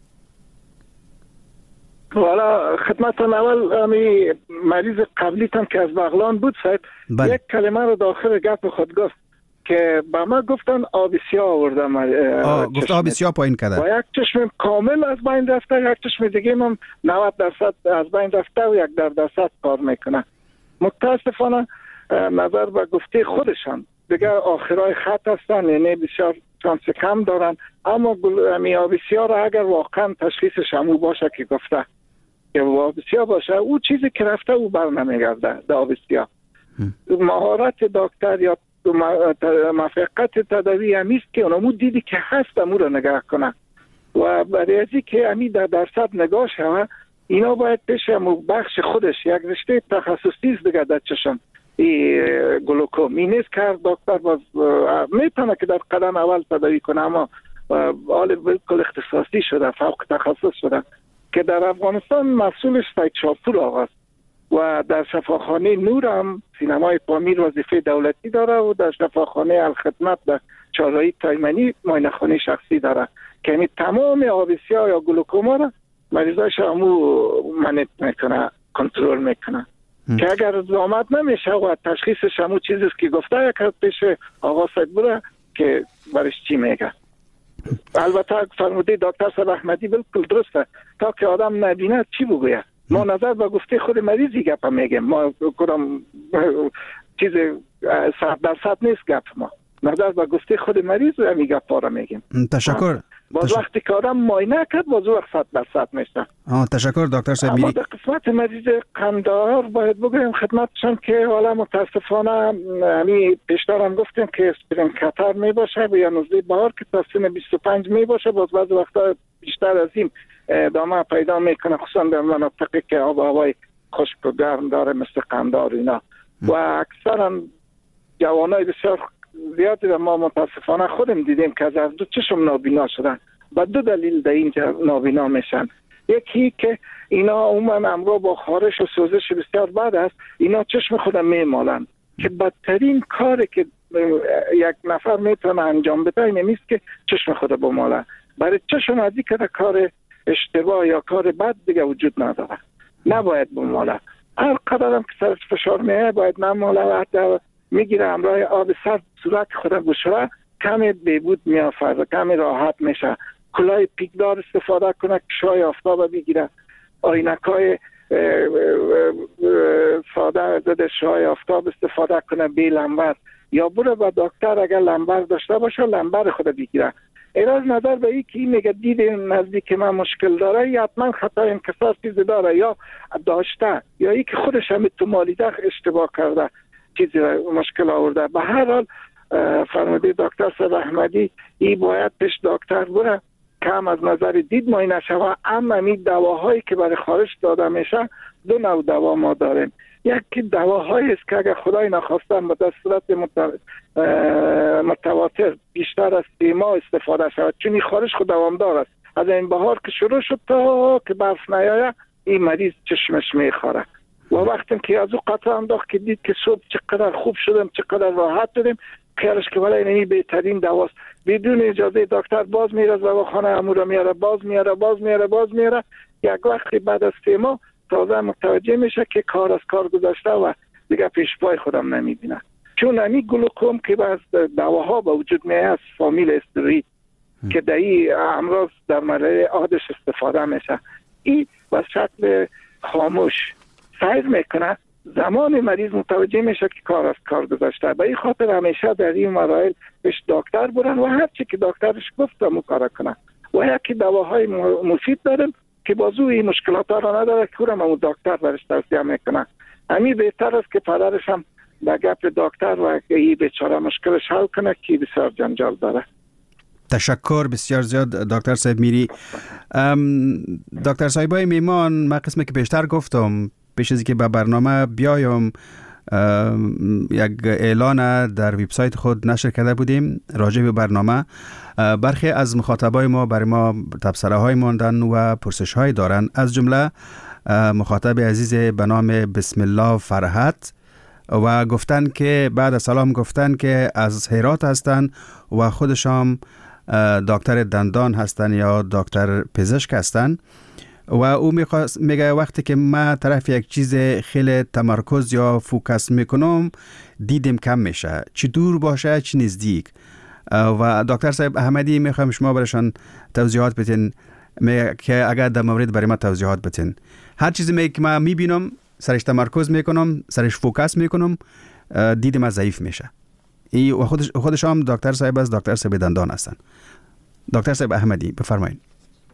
والا خدمتتان اول امی مریض قبلیتم که از بغلان بود صاحب بله. یک کلمه رو داخل گپ خود گفت که با ما گفتن آب سیاه آوردم. گفت آب سیاه پایین کرده و یک چشم کامل از بین رفته، یک چشم دیگه من نود درصد از بین رفته و یک در درصد کار میکنه. متاسفانه نظر به گفته خودشان دیگه آخرای خط هستن، یعنی بسیار چانس کم دارن. اما امی آب سیاه را اگر واقعا تشخیصش همو باشه که گفته که آب سیاه باشه، او چیزی که رفته او بر نمیگرده در آب سیاه. مهارت دکتر یا موفقیت تداوی همیست که اونمو دیدی که هست امو رو نگاه کنه و برای ازی که امی در درصد نگاه شوه اینا باید پیش امو بخش خودش یک رشته تخصصی دیگه در چشم ای گلوکوم این نیست که دکتر باز میتونه که در قدم اول تداوی کنه، اما حال بالکل اختصاصی شده، فوق تخصص شده که در افغانستان مسئولش سید شاپور آقاست و در شفاخانه نور هم سینمای پامیر وظیفه دولتی داره و در شفاخانه الخدمت در چهارراهی تایمنی معاینه خانه شخصی داره که یعنی تمام آب سیاه یا گلوکوما را مریضاش همو منیت میکنه، کنترل میکنه که اگر زامت نمیشه و تشخیصش همو چیزیست که گفته یک پیش آقا سید بوده که برش چی میگه. البته فرموده دکتر صاحب احمدی بالکل درسته، تا که آدم نبینه چی بگوید. ما نظر به گفته خود مریضی گپ میگیم، ما کدام چیز صد درصد نیست گپ، ما نظر به گفته خود مریض همین گپ را میگیم. تشکر. باز وقتی که آدم معاینه کرد باز وقت صد درصد میشه. تشکر دکتر صاحب. اما در قسمت مریض قندهار باید بگویم خدمتشان که حالا متاسفانه همین پیشتر هم گفتیم که اسپرین کتر میباشه و یا نزدیک بهار که تا سن بیست و پنج میباشه، باز بعض وقتا بیشتر از این ادامه پیدا میکنه، خصوصا در مناطقی که آب و هوای خشک و گرم داره مثل قندهار اینا. و اکثرا جوانای بسیار زیادی و ما متاسفانه خودم دیدیم که از دو چشم نابینا شدن و دو دلیل در اینجا نابینا میشن. یکی که اینا عموما امرو با خارش و سوزش بسیار بد است، اینا چشم خودم میمالن که بدترین کاری که یک نفر میتونه انجام بده این نیست که چشم خود بماله. برای چشم از این که کار اشتباه یا کار بد دیگه وجود نداره، نباید بماله. هر قدر هم که سرش فشار میه باید نماله و حتی میگیره همراه آب سرد صورت خود بشوره، کمی بهبود میافرده، کمی راحت میشه. کلاه پیکدار استفاده کنه که شای آفتاب بگیره، آینکای ساده ضد شای آفتاب استفاده کنه بی لنبر، یا بره با دکتر اگر لنبر داشته باشه لنبر خود بگیره. ایراز نظر به ای که این میگه دید نزدیک من مشکل داره یا حتما خطا انکسار چیزی داره یا داشته یا ای که خودش هم تو مالیده اشتباه کرده چیزی مشکل آورده. به هر حال فرموده دکتر صاحب احمدی ای باید پیش دکتر بره کم از نظر دید معاینه شوه. اما این دواهایی که برای خارش داده میشه دو نوع دوا ما داریم. یکی دواهایی است که اگر خدای نخواستن به صورت متواتر بیشتر از سه ماه استفاده شود، چون این خارش خود دوامدار است. از این بهار که شروع شد تا که برف نیایه این مریض چشمش میخوره و وقتی که از او قطعه انداخت که دید که صبح چقدر خوب شدم چقدر راحت دادیم خیالش که ولی این بهترین دواست، بدون اجازه دکتر باز میره دواخانه امورا میاره باز میاره باز میاره باز میاره. یک وقتی بعد از سه ماه تازه متوجه میشه که کار از کار گذاشته و دیگه پیش پای خودم نمیبینه. چون امی گلوکوم که باز دواها به وجود میاد فامیل استروئید که در این امراض در مرحله عادش استفاده میشه، این به شکل خاموش سیر میکنه. زمان مریض متوجه میشه که کار از کار گذاشته. به این خاطر همیشه در این مراحل پیش دکتر برن و هر چی که دکترش گفت مو کار کنه و یکی دواهای مفید دارن که بازو این مشکلات را نداره که اونم اون دکتر برش توصیه میکنه. همین بهتر است که پدرش هم به گپ دکتر و این بیچاره مشکلش حل کنه که بسیار جنجال داره. تشکر بسیار زیاد دکتر صاحب میری. دکتر صاحبای میمان، من قسمی که بیشتر گفتم پیش از که به برنامه بیایم یک اعلان در وبسایت خود نشر کرده بودیم راجع به برنامه. برخی از مخاطبای ما برای ما تبصره های ماندن و پرسش های دارن، از جمله مخاطب عزیز به نام بسم الله فرحت و گفتن که بعد از سلام گفتن که از هرات هستن و خودشان دکتر دندان هستن یا دکتر پزشک هستن و او میگه وقتی که ما طرف یک چیز خیلی تمرکز یا فوکس میکنم دیدم کم میشه، چی دور باشه چی نزدیک. و دکتر صاحب احمدی میخوام شما برشان توضیحات بتین که اگر در مورد برای ما توضیحات بتین. هر چیزی می که ما میبینم سرش تمرکز میکنم، سرش فوکس میکنم، دیدم از ضعیف میشه. ای و خودش خودش هم دکتر صاحب از دکتر صاحب دندان هستن. دکتر صاحب احمدی بفرمایید.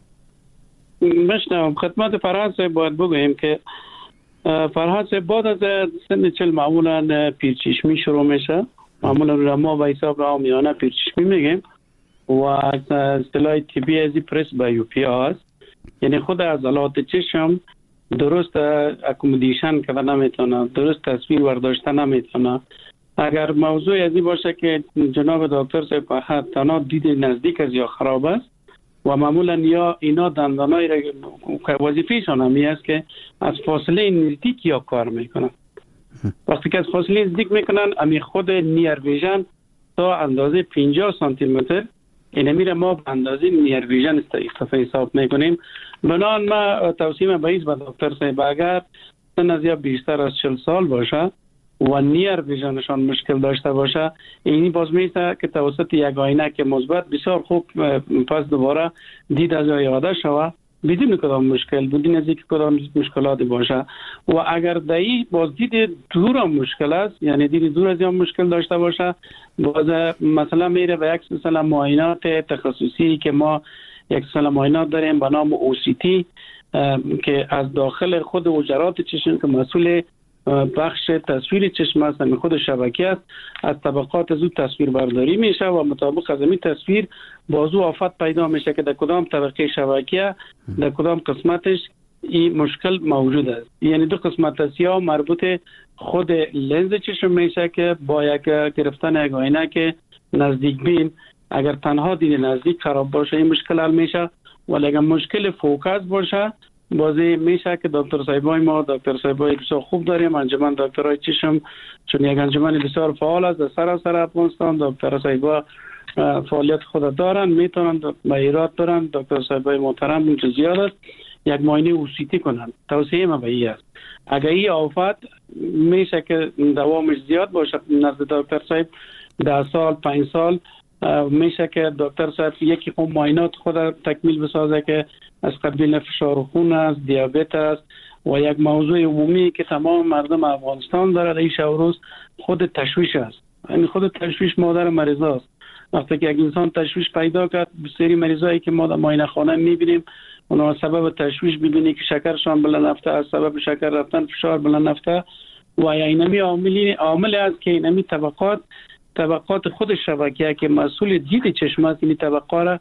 مشنم خدمت فرهاد صاحب باید بگویم که فرهاد صاحب بعد از سن چل معمولا پیرچشمی شروع میشه. معمولا رو ما به حساب را میانه پیرچشمی میگیم و اصطلاح طبی ازی پرس بایوپیا هست، یعنی خود عضلات چشم درست اکومودیشن که نمیتونه، درست تصویر برداشته نمیتونه. اگر موضوع ازی باشه که جناب دکتر صاحب حتی تنها دید نزدیک از یا خراب است و معمولا یا اینا دندانای را وظیفه‌شان همی است که از فاصله نزدیک یا کار میکنن. وقتی که از فاصله نزدیک میکنن امی خود نیر ویژن تا اندازه پنجاه سانتی متر این میره ما به اندازه نیر ویژن استفاده حساب میکنیم. بنان ما توصیه به به دکتر صاحب اگر سن از یا بیشتر از چهل سال باشه و نیر ویژنشان مشکل داشته باشه، اینی باز میسته که توسط یک آینه که مثبت بسیار خوب پس دوباره دید از یاده شوه بدون کدام مشکل، بدون از اینکه کدام مشکلاتی باشه. و اگر دایی باز دید دور هم مشکل است، یعنی دید دور از هم مشکل داشته باشه، باز مثلا میره به یک مثلا معاینات تخصصی که ما یک مثلا معاینات داریم به نام او سی تی که از داخل خود حجرات چشم که مسئول بخش تصویر چشم است، همین خود شبکه است، از طبقات از او تصویر برداری میشه و مطابق از این تصویر بازو آفت پیدا میشه که در کدام طبقه شبکه در کدام قسمتش این مشکل موجود است. یعنی دو قسمت است، یا مربوط خود لنز چشم میشه که با یک گرفتن یک آینه که نزدیک بین اگر تنها دید نزدیک خراب باشه این مشکل حل میشه، ولی اگر مشکل فوکس باشه بازی میشه که دکتر صاحبای ما دکتر صاحبای بسیار خوب داریم. انجمن دکترای چشم چون یک انجمن بسیار فعال است در سراسر افغانستان، دکتر صاحبا فعالیت خود دارن، میتونن مهارت دارن. دکتر صاحبای محترم اونجا زیاد است، یک معاینه اوسیتی کنن. توصیه ما به این است اگر این آفت میشه که دوامش زیاد باشه نزد دکتر صاحب ده سال پنج سال میشه که دکتر صاحب یکی خود معاینات خود تکمیل بسازه که از قبیل فشار خون است، دیابت است و یک موضوع عمومی که تمام مردم افغانستان داره در این روز خود تشویش است. یعنی خود تشویش مادر مریض است. وقتی که یک انسان تشویش پیدا کرد، بسیاری مریضایی که ما در معاینه خانه میبینیم اونا سبب تشویش ببینی که شکرشان بلند رفته، از سبب شکر رفتن فشار بلند رفته و اینمی عاملی عامل است که اینمی طبقات طبقات خود شبکه که مسئول دید چشم است این طبقه را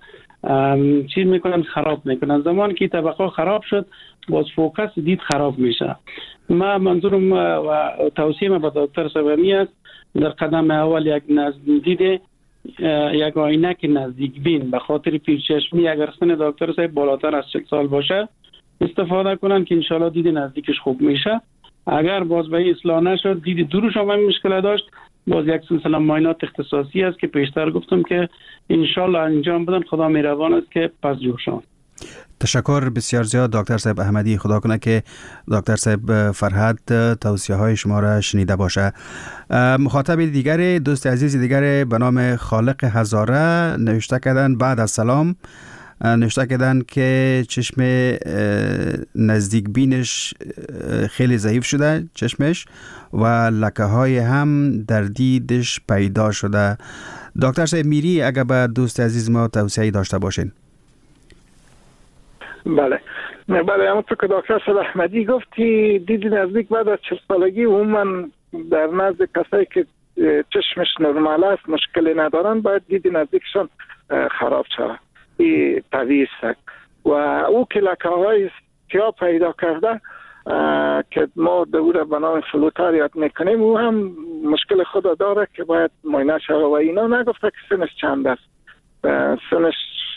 چیز میکنن خراب میکنن. زمان که طبقه خراب شد باز فوکس دید خراب میشه. ما منظورم و توصیه به دکتر صاحبی است در قدم اول یک نزدیک یک آینه که نزدیک بین به خاطر پیرچشمی اگر سن دکتر صاحب بالاتر از چهل سال باشه استفاده کنن که انشالله دید نزدیکش خوب میشه. اگر باز به اصلاح نشد دید دورش هم مشکل داشت باز یک سلسله معاینات اختصاصی است که پیشتر گفتم که انشالله انجام بدن. خدا مهربان است که پس جور شد. تشکر بسیار زیاد دکتر صاحب احمدی. خدا کنه که دکتر صاحب فرهاد توصیه های شما را شنیده باشه. مخاطب دیگر، دوست عزیز دیگر به نام خالق هزاره نوشته کردن بعد از سلام، نوشته کردن که چشم نزدیک بینش خیلی ضعیف شده چشمش و لکه های هم در دیدش پیدا شده. دکتر صاحب میری اگر به دوست عزیز ما توصیه داشته باشین. بله بله همونطور که دکتر صاحب احمدی گفتی دید نزدیک بعد از چهل سالگی عموما در نزد کسایی که چشمش نرمال است مشکلی ندارن باید دید نزدیکشون خراب شود. این طبیعی است و او که لکه های سیاه پیدا کرده که ما دور به نام فلوتر یاد میکنیم او هم مشکل خود داره که باید معاینه شود و اینا نگفته که سنش چند است. سنش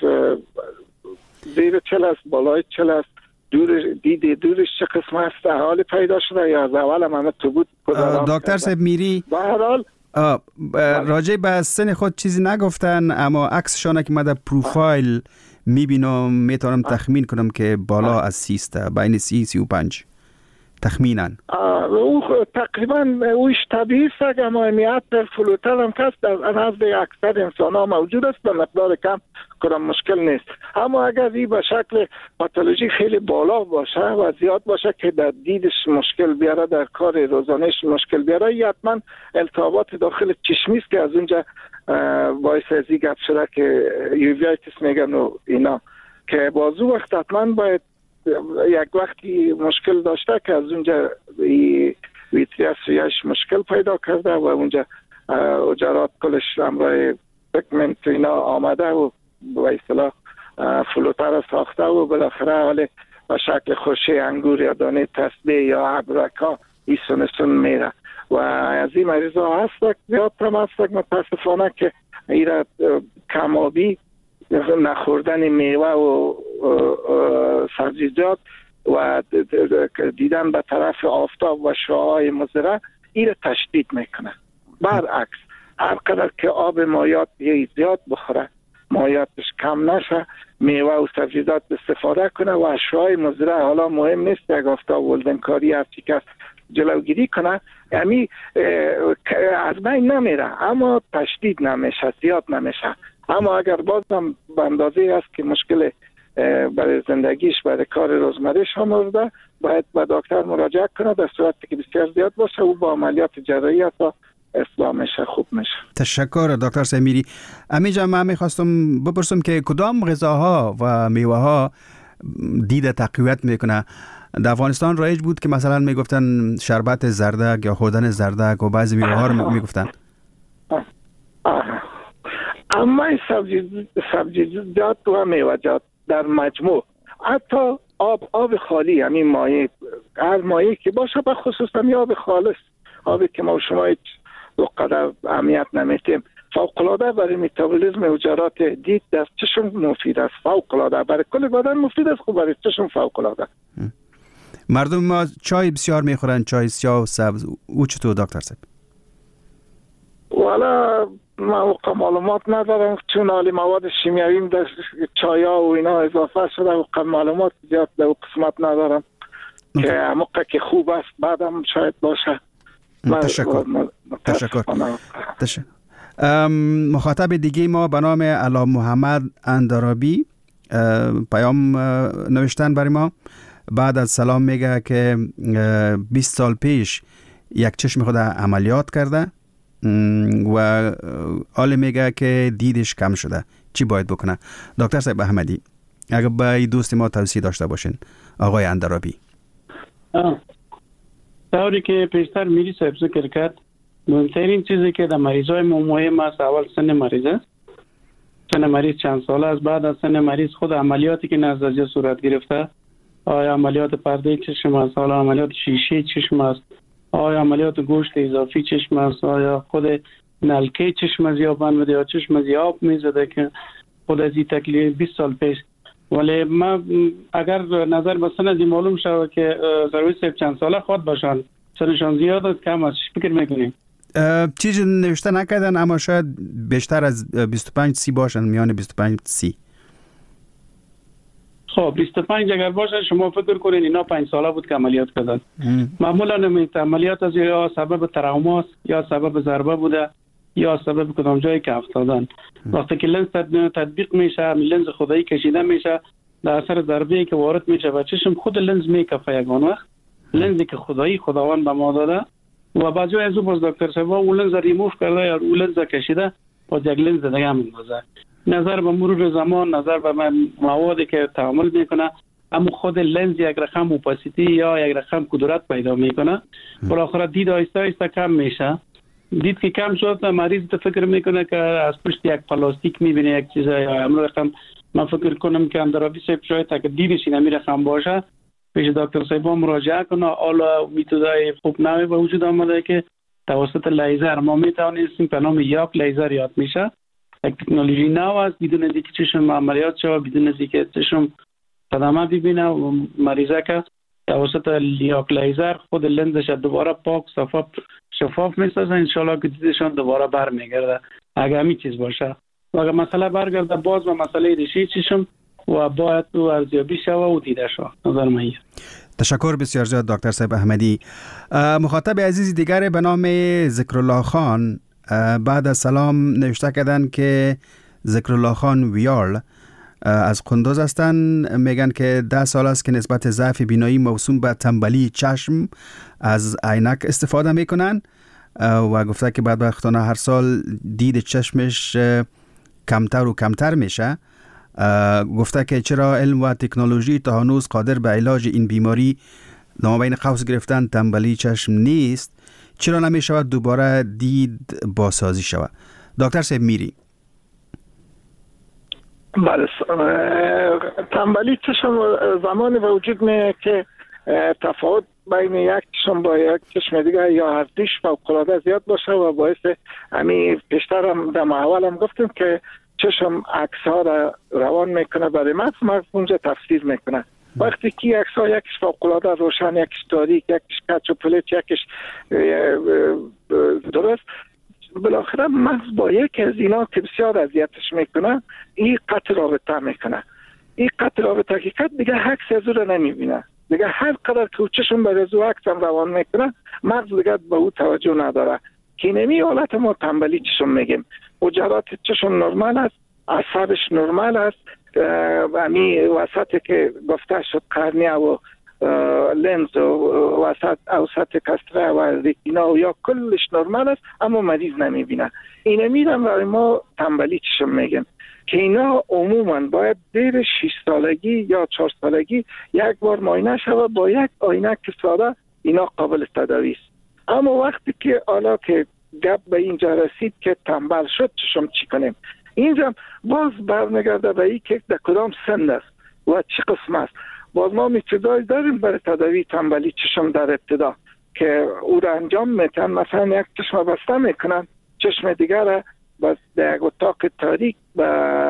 زیر چل است، بالای چل است، دور دید دورش چه قسم است، حال پیدا شده یا از اول هم همه تو بود. دکتر صاحب میری به هر حال راجع به سن خود چیزی نگفتن، اما عکسشان که من در پروفایل میبینم میتونم تخمین کنم که بالا از سی است، بین سی سی و پنج تخمینا. او تقریبا اوش طبیعی است، اما امیت فلوتر هم کس در نزد اکثر انسان ها موجود است به مقدار کم کدام مشکل نیست. اما اگر این به شکل پاتولوژی خیلی بالا باشه و زیاد باشه که در دیدش مشکل بیاره، در کار روزانهش مشکل بیاره، یا حتما التهابات داخل چشمی است که از اونجا باعث از این گپ شده که یوویایتس میگن و اینا، که بازو وقت حتما باید یک وقتی مشکل داشته که از اونجا ویتریاس ریاش مشکل پیدا کرده و اونجا اجرات کلش امرای پگمنت اینا آمده و به اصطلاح فلوتر ساخته و بالاخره حال به شکل خوشه انگور یا دانه تسبیح یا ابرکا ایسون سون میره و از این مریض ها هست زیاد هم هست متاسفانه که ایره کمابی نخوردن میوه و سبزیجات و دیدن به طرف آفتاب و شعاع مضره این تشدید میکنه. برعکس هر قدر که آب مایات زیاد بخوره، مایاتش کم نشه، میوه و سبزیجات استفاده کنه و شعاع مضره حالا مهم نیست یک آفتاب ولدنکاری هرچی کس جلوگیری کنه، یعنی از بین نمیره اما تشدید نمیشه، زیاد نمیشه. اما اگر بازم به اندازه است که مشکل برای زندگیش برای کار روزمرهش هم آورده، باید به دکتر مراجعه کنه. در صورتی که بسیار زیاد باشه او با عملیات جراحی تا اصلاح میشه، خوب میشه. تشکر دکتر سمیری. امیجا من میخواستم بپرسم که کدام غذاها و میوه ها دید تقویت میکنه؟ در افغانستان رایج بود که مثلا میگفتن شربت زردک یا خوردن زردک و بعضی میوه ها رو میگفتن. اما سبزیجات و میوه‌جات در مجموع، حتی آب آب خالی، همین مایع، هر مایعی که باشه، به خصوص همین آب خالص، آبی که ما شما هیچ قدر اهمیت نمیدیم، فوق‌العاده برای متابولیسم حجرات دید در چشم مفید است. فوق‌العاده برای کل بدن مفید است، خوب برای چشم فوق‌العاده. مردم ما چای بسیار میخورن، چای سیاه و سبز، او چطور دکتر صاحب؟ والا من معلومات ندارم، چون حالی مواد شیمیایی در چایا و اینا اضافه شده و معلومات زیاد در قسمت ندارم که موقع که خوب است بعدم شاید باشه. تشکر. تشکر. تشکر. مخاطب دیگه ما به نام علا محمد اندرابی پیام نوشتن برای ما. بعد از سلام میگه که بیست سال پیش یک چشم خود عملیات کرده و حال میگه که دیدش کم شده، چی باید بکنه؟ دکتر صاحب احمدی اگر به دوست ما توصیه داشته باشین. آقای اندرابی. طوری که پیشتر میری صاحب ذکر کرد، مهمترین چیزی که در مریضای ما مهم است اول سن مریض است. سن مریض چند ساله است. بعد از سن مریض خود عملیاتی که نزدیک صورت گرفته، آیا عملیات پرده چشم است، حالا عملیات شیشه چشم است، آیا عملیات گوشت اضافی چشم است، آیا خود نلکه چشم از یا بند یا چشم از آب میزده که خود از این تکلیف بیست سال پیش. ولی ما اگر نظر به سن از معلوم شود که ضروری صاحب چند ساله خود باشند، سنشان زیاد است کم است، فکر میکنیم چیزی نوشته نکردن اما شاید بیشتر از بیست و پنج سی باشند، میان بیست و پنج سی. خب بیست و پنج اگر باشه شما فکر کنین اینا پنج ساله بود که عملیات کردن. معمولا این عملیات از یا سبب تروما یا سبب ضربه بوده یا سبب کدام جایی که افتادن. وقتی که لنز تطبیق میشه، لنز خدایی کشیده میشه، در اثر ضربه‌ای که وارد میشه و چشم خود لنز میکفه یگان وقت لنزی که خدایی خداوند به ما داده و بعد از اون باز دکتر صاحب اون لنز ریموو کرده یا اون لنز کشیده باز یک لنز دیگه هم میندازه. نظر به مرور زمان، نظر به موادی که تعامل میکنه، اما خود لنز یک رقم اوپاسیتی یا یک رقم کدورت پیدا میکنه. بالاخره دید آیسته آیسته کم میشه. دید که کم شد مریض تو فکر میکنه که از پشت یک پلاستیک میبینه یک چیز یا همون رقم. من فکر کنم که اندرابی صاحب شاید تا که دیدش این همین رقم باشه پیش دکتر صاحب مراجعه کنه. حالا میتودای خوب نوی به وجود آمده که توسط لیزر ما میتوانیم به نام یاک لیزر یاد میشه. یک تکنولوژی نو است بدون اینکه چشم عملیات شود، بدون اینکه چشم صدمه ببینه و مریضه که توسط یاک لیزر خود لنزش دوباره پاک صفاف شفاف میسازه. انشالله که دیدشان دوباره برمیگرده اگر همین چیز باشه. و اگر مسئله برگرده باز به مسئله ریشه چشم و باید تو ارزیابی شوه و دیده شوه. نظر من. تشکر بسیار زیاد دکتر صاحب احمدی. مخاطب عزیز دیگر به نام ذکرالله خان بعد از سلام نوشته کردن که ذکرالله خان ویال از قندوز هستن. میگن که ده سال است که نسبت ضعف بینایی موسوم به تنبلی چشم از عینک استفاده میکنن و گفته که بدبختانه هر سال دید چشمش کمتر و کمتر میشه. گفته که چرا علم و تکنولوژی تا هنوز قادر به علاج این بیماری نامبین قوس گرفتن تنبلی چشم نیست، چرا نمی شود دوباره دید بازسازی شود؟ دکتر صاحب میری. بله، تنبلی چشم زمانی وجود میه که تفاوت بین یک چشم با یک چشم دیگه یا هر دیش فوق‌العاده زیاد باشه و باعث همین پیشتر هم در اول هم گفتیم که چشم عکس ها را روان میکنه برای مغز، مغز اونجا تفسیر میکنه. وقتی که عکس ها یکیش فوق‌العاده روشن، یکیش تاریک، یکیش کچ و پلیت، یکیش درست، بالاخره مغز با یک از اینا که بسیار اذیتش میکنه این قطع رابطه میکنه. این قطع رابطه حقیقت دیگه عکس از او را نمیبینه. دیگه هر قدر که چشم بر از او عکس هم روان میکنه مغز دیگه به او توجه نداره. که نمی حالت ما تنبلی چشم میگیم. وجرات چشم نرمال است، اعصابش نرمال است، امی وسط که گفته شد قرنیه و لنز و وسط اوسط کستره و ریتینا و یا کلش نرمال است، اما مریض نمیبینه. اینه میرم برای ما تنبلی چشم میگیم که اینا عموما باید دیر شش سالگی یا چهار سالگی یک بار معاینه شود با یک عینک ساده. اینا قابل تداوی است. اما وقتی که حالا که گپ به اینجا رسید که تنبل شد چشم چی کنیم، اینجا باز برمیگرده به این که در کدام سن است و چی قسم است. باز ما میتودایی داریم برای تداوی تنبلی چشم در ابتدا که او را انجام میتن. مثلا یک چشم بسته میکنن، چشم دیگر را بس در یک اتاق تاریک به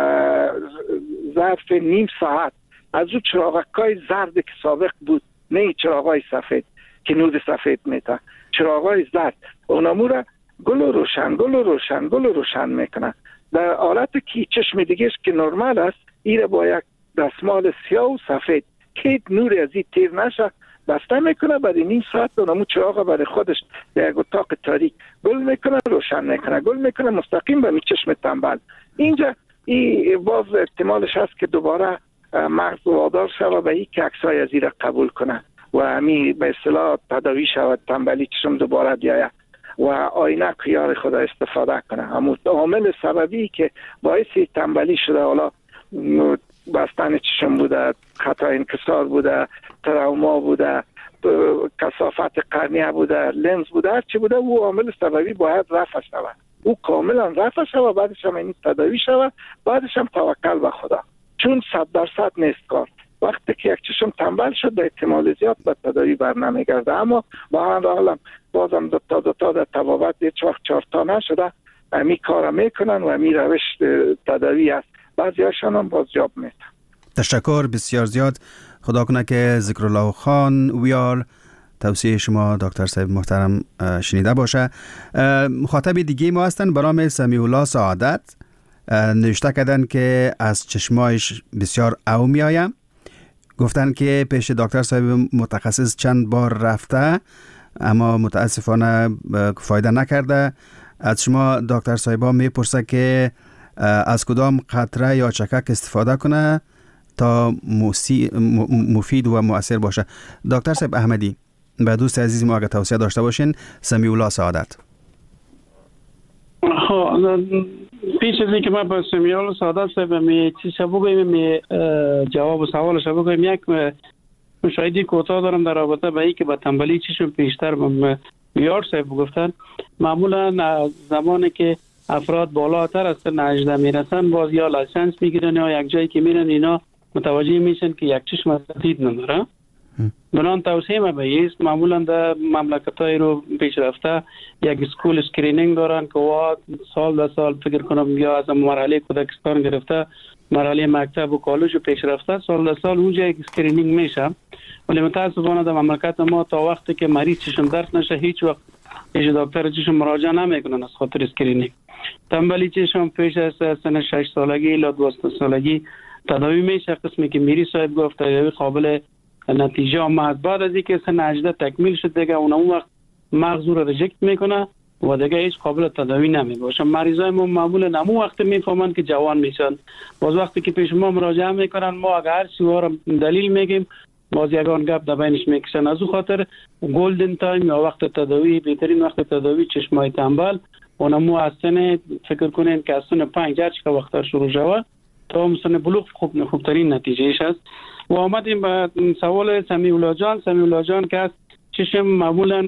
ظرف نیم ساعت از او چراغکای زردی که سابق بود، نه چراغای سفید که نور سفید میتن، چراغای زرد اونمو را گل روشن گل روشن گل روشن میکنن. در حالت که چشم دیگهش که نرمال است ایره با یک دستمال سیاه و سفید که نور از این تیر نشه بسته میکنه. برای نیم ساعت اونمو چراغ برای خودش در یک اتاق تاریک گل میکنه روشن میکنه گل میکنه مستقیم به می چشم تنبل. اینجا این باز احتمالش هست که دوباره مغز وادار شود به این که عکسای از این را قبول کنه و همین به اصطلاح تداوی شود تنبلی چشم دوباره بیاید و آینه یار خدا استفاده کنه. همون عامل سببی که باعث تنبلی شده، حالا بستن چشم بوده، خطا انکسار بوده، تروما بوده، کثافت قرنیه بوده، لنز بوده، هر چی بوده، او عامل سببی باید رفع شود. او کاملا رفع شود، بعدش هم این تداوی شود، بعدش هم توکل به خدا، چون صد درصد نیست کار. وقتی که یک چشم تنبل شد به احتمال زیاد به تداوی بر نمیگرده. اما با هر حال بازم دو تا دو تا در تبابت هیچ وقت چهار تا نشده امی کار میکنن و امی روش تداوی است. بعضی هاشان هم بازیاب میتن. تشکر بسیار زیاد. خدا کنه که ذکرالله خان ویار توصیه شما دکتر صاحب محترم شنیده باشه. مخاطب دیگه ما هستن به نام سمیع الله سعادت. نوشته کردن که از چشمایش بسیار او می آیم. گفتن که پیش دکتر صاحب متخصص چند بار رفته اما متاسفانه فایده نکرده. از شما دکتر صاحبا میپرسه که از کدام قطره یا چکک استفاده کنه تا مفید و مؤثر باشه. دکتر صاحب احمدی، به دوست عزیز ما اگه توصیه داشته باشین. سمیع الله سعادت. پیش از اینکه من با سمیع الله سعادت صاحب می چیزا بگویم، می جواب سوالش بگویم، یک مشاهده کوتاه دارم در رابطه با اینکه با تنبلی چیشون پیشتر میار صاحب گفتن. معمولا زمانی که افراد بالاتر از سن هجده میرسن باز یا لایسنس میگیرن یا یک جایی که میرن اینا متوجه میشن که یک چشم دید نداره. بنان توصیه ما به است معمولا در مملکت‌های رو پیش رفته یک اسکول اسکرینینگ دارن که وا سال در سال فکر کنم یا از مرحله کودکستان گرفته مرحله مکتب و کالج رو پیش رفته سال در سال اونجا یک اسکرینینگ میشه. ولی متاسفانه در مملکت ما تا وقتی که مریض چشم درد نشه هیچ وقت هیچ دکتر چشم مراجعه نمیکنن از خاطر اسکرینینگ. تنبلی چشم پیش از سن شش سالگی الی دوازده سالگی تداوی میشه. قسمی که میری صاحب گفت تداوی قابل نتیجه اما بعد از اینکه سن هجده تکمیل شد دیگه اون وقت مغز رو ریجکت میکنه و دیگه هیچ قابل تداوی نمیباشه. مریضای ما معمولا نمو وقت میفهمن که جوان میشن. باز وقتی که پیش ما مراجعه میکنن ما اگر هر چی رو دلیل میگیم باز یگان گپ در بینش میکشن. از اون خاطر گلدن تایم یا وقت تداوی بهترین وقت تداوی چشمای تنبل اونمو از سن فکر کنین که از سن پنج هر چقدر وقت شروع شود تا سن بلوغ خوب خوبترین نتیجهش است. و آمدیم به سوال سمیع الله جان. سمیع الله جان که چشم معمولا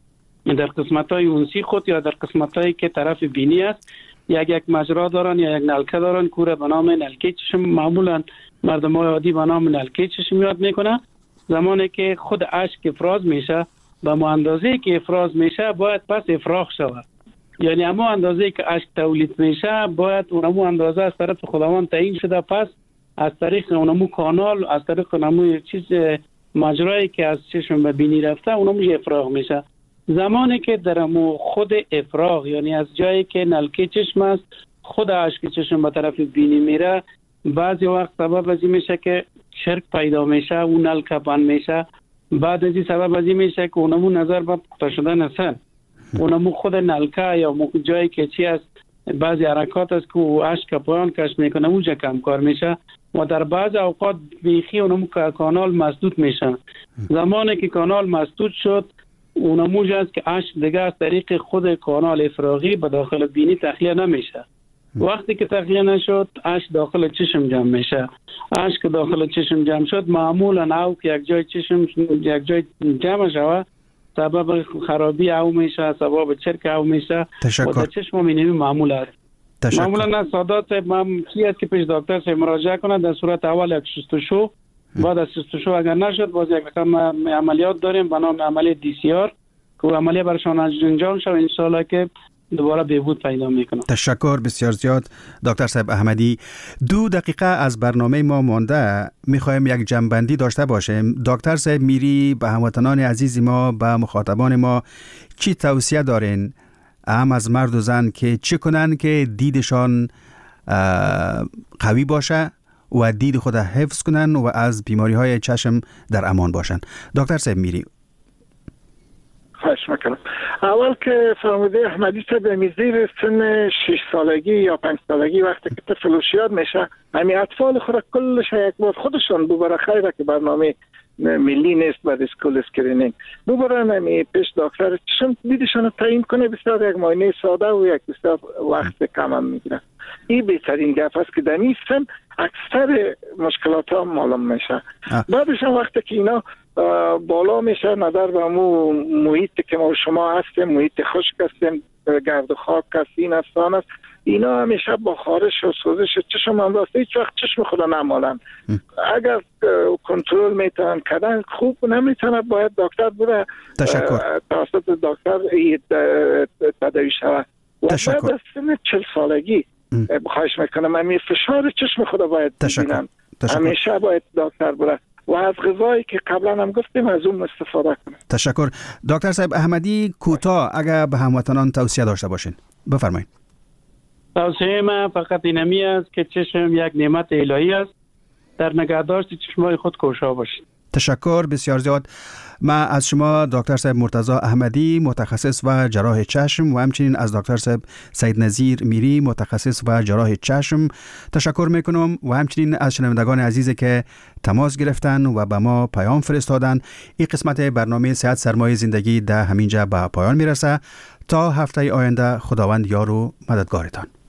در قسمت‌های اونسی خود یا در قسمت‌هایی که طرف بینی است یک یک مجرا دارن یا یک نلکه دارن کوره به نام نلکه چشم. معمولا مردمای عادی به نام نلکه چشم یاد میکنه. زمانی که خود اشک افراز میشه به ما اندازه‌ای که افراز میشه باید پس افراغ شود، یعنی اما اندازه‌ای که اشک تولید میشه باید اونمو اندازه از طرف خداوند تعیین شده پس از طریق اونمو کانال از طریق اونمو چیز مجرایی که از چشم به بینی رفته اونمو افراغ میشه. زمانی که درمو خود افراغ یعنی از جایی که نلکه چشم است خود اشک چشم به طرف بینی میره بعضی وقت سبب از این میشه که چرک پیدا میشه اون نلکه بند میشه. بعد از این سبب از این میشه که اونمو نظر به پخته شدن هستن اونمو خود نلکه یا جایی که چی است بعضی حرکات است که اشک پایان کش میکنه اونجا کم کار میشه و در بعض اوقات بیخی اونمو کانال مسدود میشه. زمانی که کانال مسدود شد اونمو جاست که اشک دیگه از طریق خود کانال افراغی به داخل بینی تخلیه نمیشه. وقتی که تخلیه نشد اشک داخل چشم جمع میشه. اشک داخل چشم جمع شد معمولا او که یک جای چشم یک جای جمع شود سبب خرابی او میشه، سبب چرک او میشه و در چشم مینوی معمول است. تشکر. معمولا نه سادات صاحب من کیست که پیش دکتر صاحب مراجعه کنه در صورت اول یک شستشو بعد از شستشو اگر نشد باز یک رقم عملیات داریم به نام عملیات دی سی آر که عملیات برشان انجام شد ان شاء الله که دوباره بهبود پیدا میکنه. تشکر بسیار زیاد دکتر صاحب احمدی. دو دقیقه از برنامه ما مانده، میخوایم یک جنبندی داشته باشیم. دکتر صاحب میری به هموطنان عزیز ما به مخاطبان ما چی توصیه دارین هم از مرد و زن که چی کنن که دیدشان قوی باشه و دید خود حفظ کنن و از بیماری های چشم در امان باشن؟ دکتر صاحب میری. خواهش میکنم. اول که فرموده احمدی صاحب میزیر سن شش سالگی یا پنج سالگی وقتی که طفلوشیاد میشه همین اطفال خود کلش یک بار خودشون ببره خیره که برنامه ملی نیست بعد اسکول اسکرینینگ ببرن همین پیش دکتر چشم دیدشون رو تعیین کنه. بسیار یک معاینه ساده و یک بسیار وقت کم هم میگیره. این بهترین گپ است که در این سن اکثر مشکلات ها معلوم میشه. بعدش هم وقتی که اینا بالا میشه نظر به مو محیط که ما شما هستیم محیط خشک هستیم گرد و خاک هست این افسان است اینا همیشه با خارش و سوزش چشم هم راسته هیچ وقت چشم خدا نمالن. اگر کنترل میتونن کردن خوب نمیتونه باید دکتر بوده توسط دکتر تداوی شود. و بعد از سن چل سالگی خواهش میکنم همین فشار چشم خدا باید ببینن همیشه باید دکتر بوده و از غذایی که قبلا هم گفتیم از اون استفاده کنیم. تشکر. دکتر صاحب احمدی کوتاه اگر به هموطنان توصیه داشته باشین بفرمایید. توصیه من فقط اینمی است که چشم یک نعمت الهی است. در نگهداشت چشمای خود کوشا باشید. تشکر بسیار زیاد. ما از شما دکتر صاحب مرتضی احمدی متخصص و جراح چشم و همچنین از دکتر صاحب سید نظیر میری متخصص و جراح چشم تشکر میکنم و همچنین از شنوندگان عزیزی که تماس گرفتن و به ما پیام فرستادن. این قسمت برنامه صحت سرمایه زندگی در همینجا به پایان میرسه. تا هفته آینده خداوند یار و مددگارتان.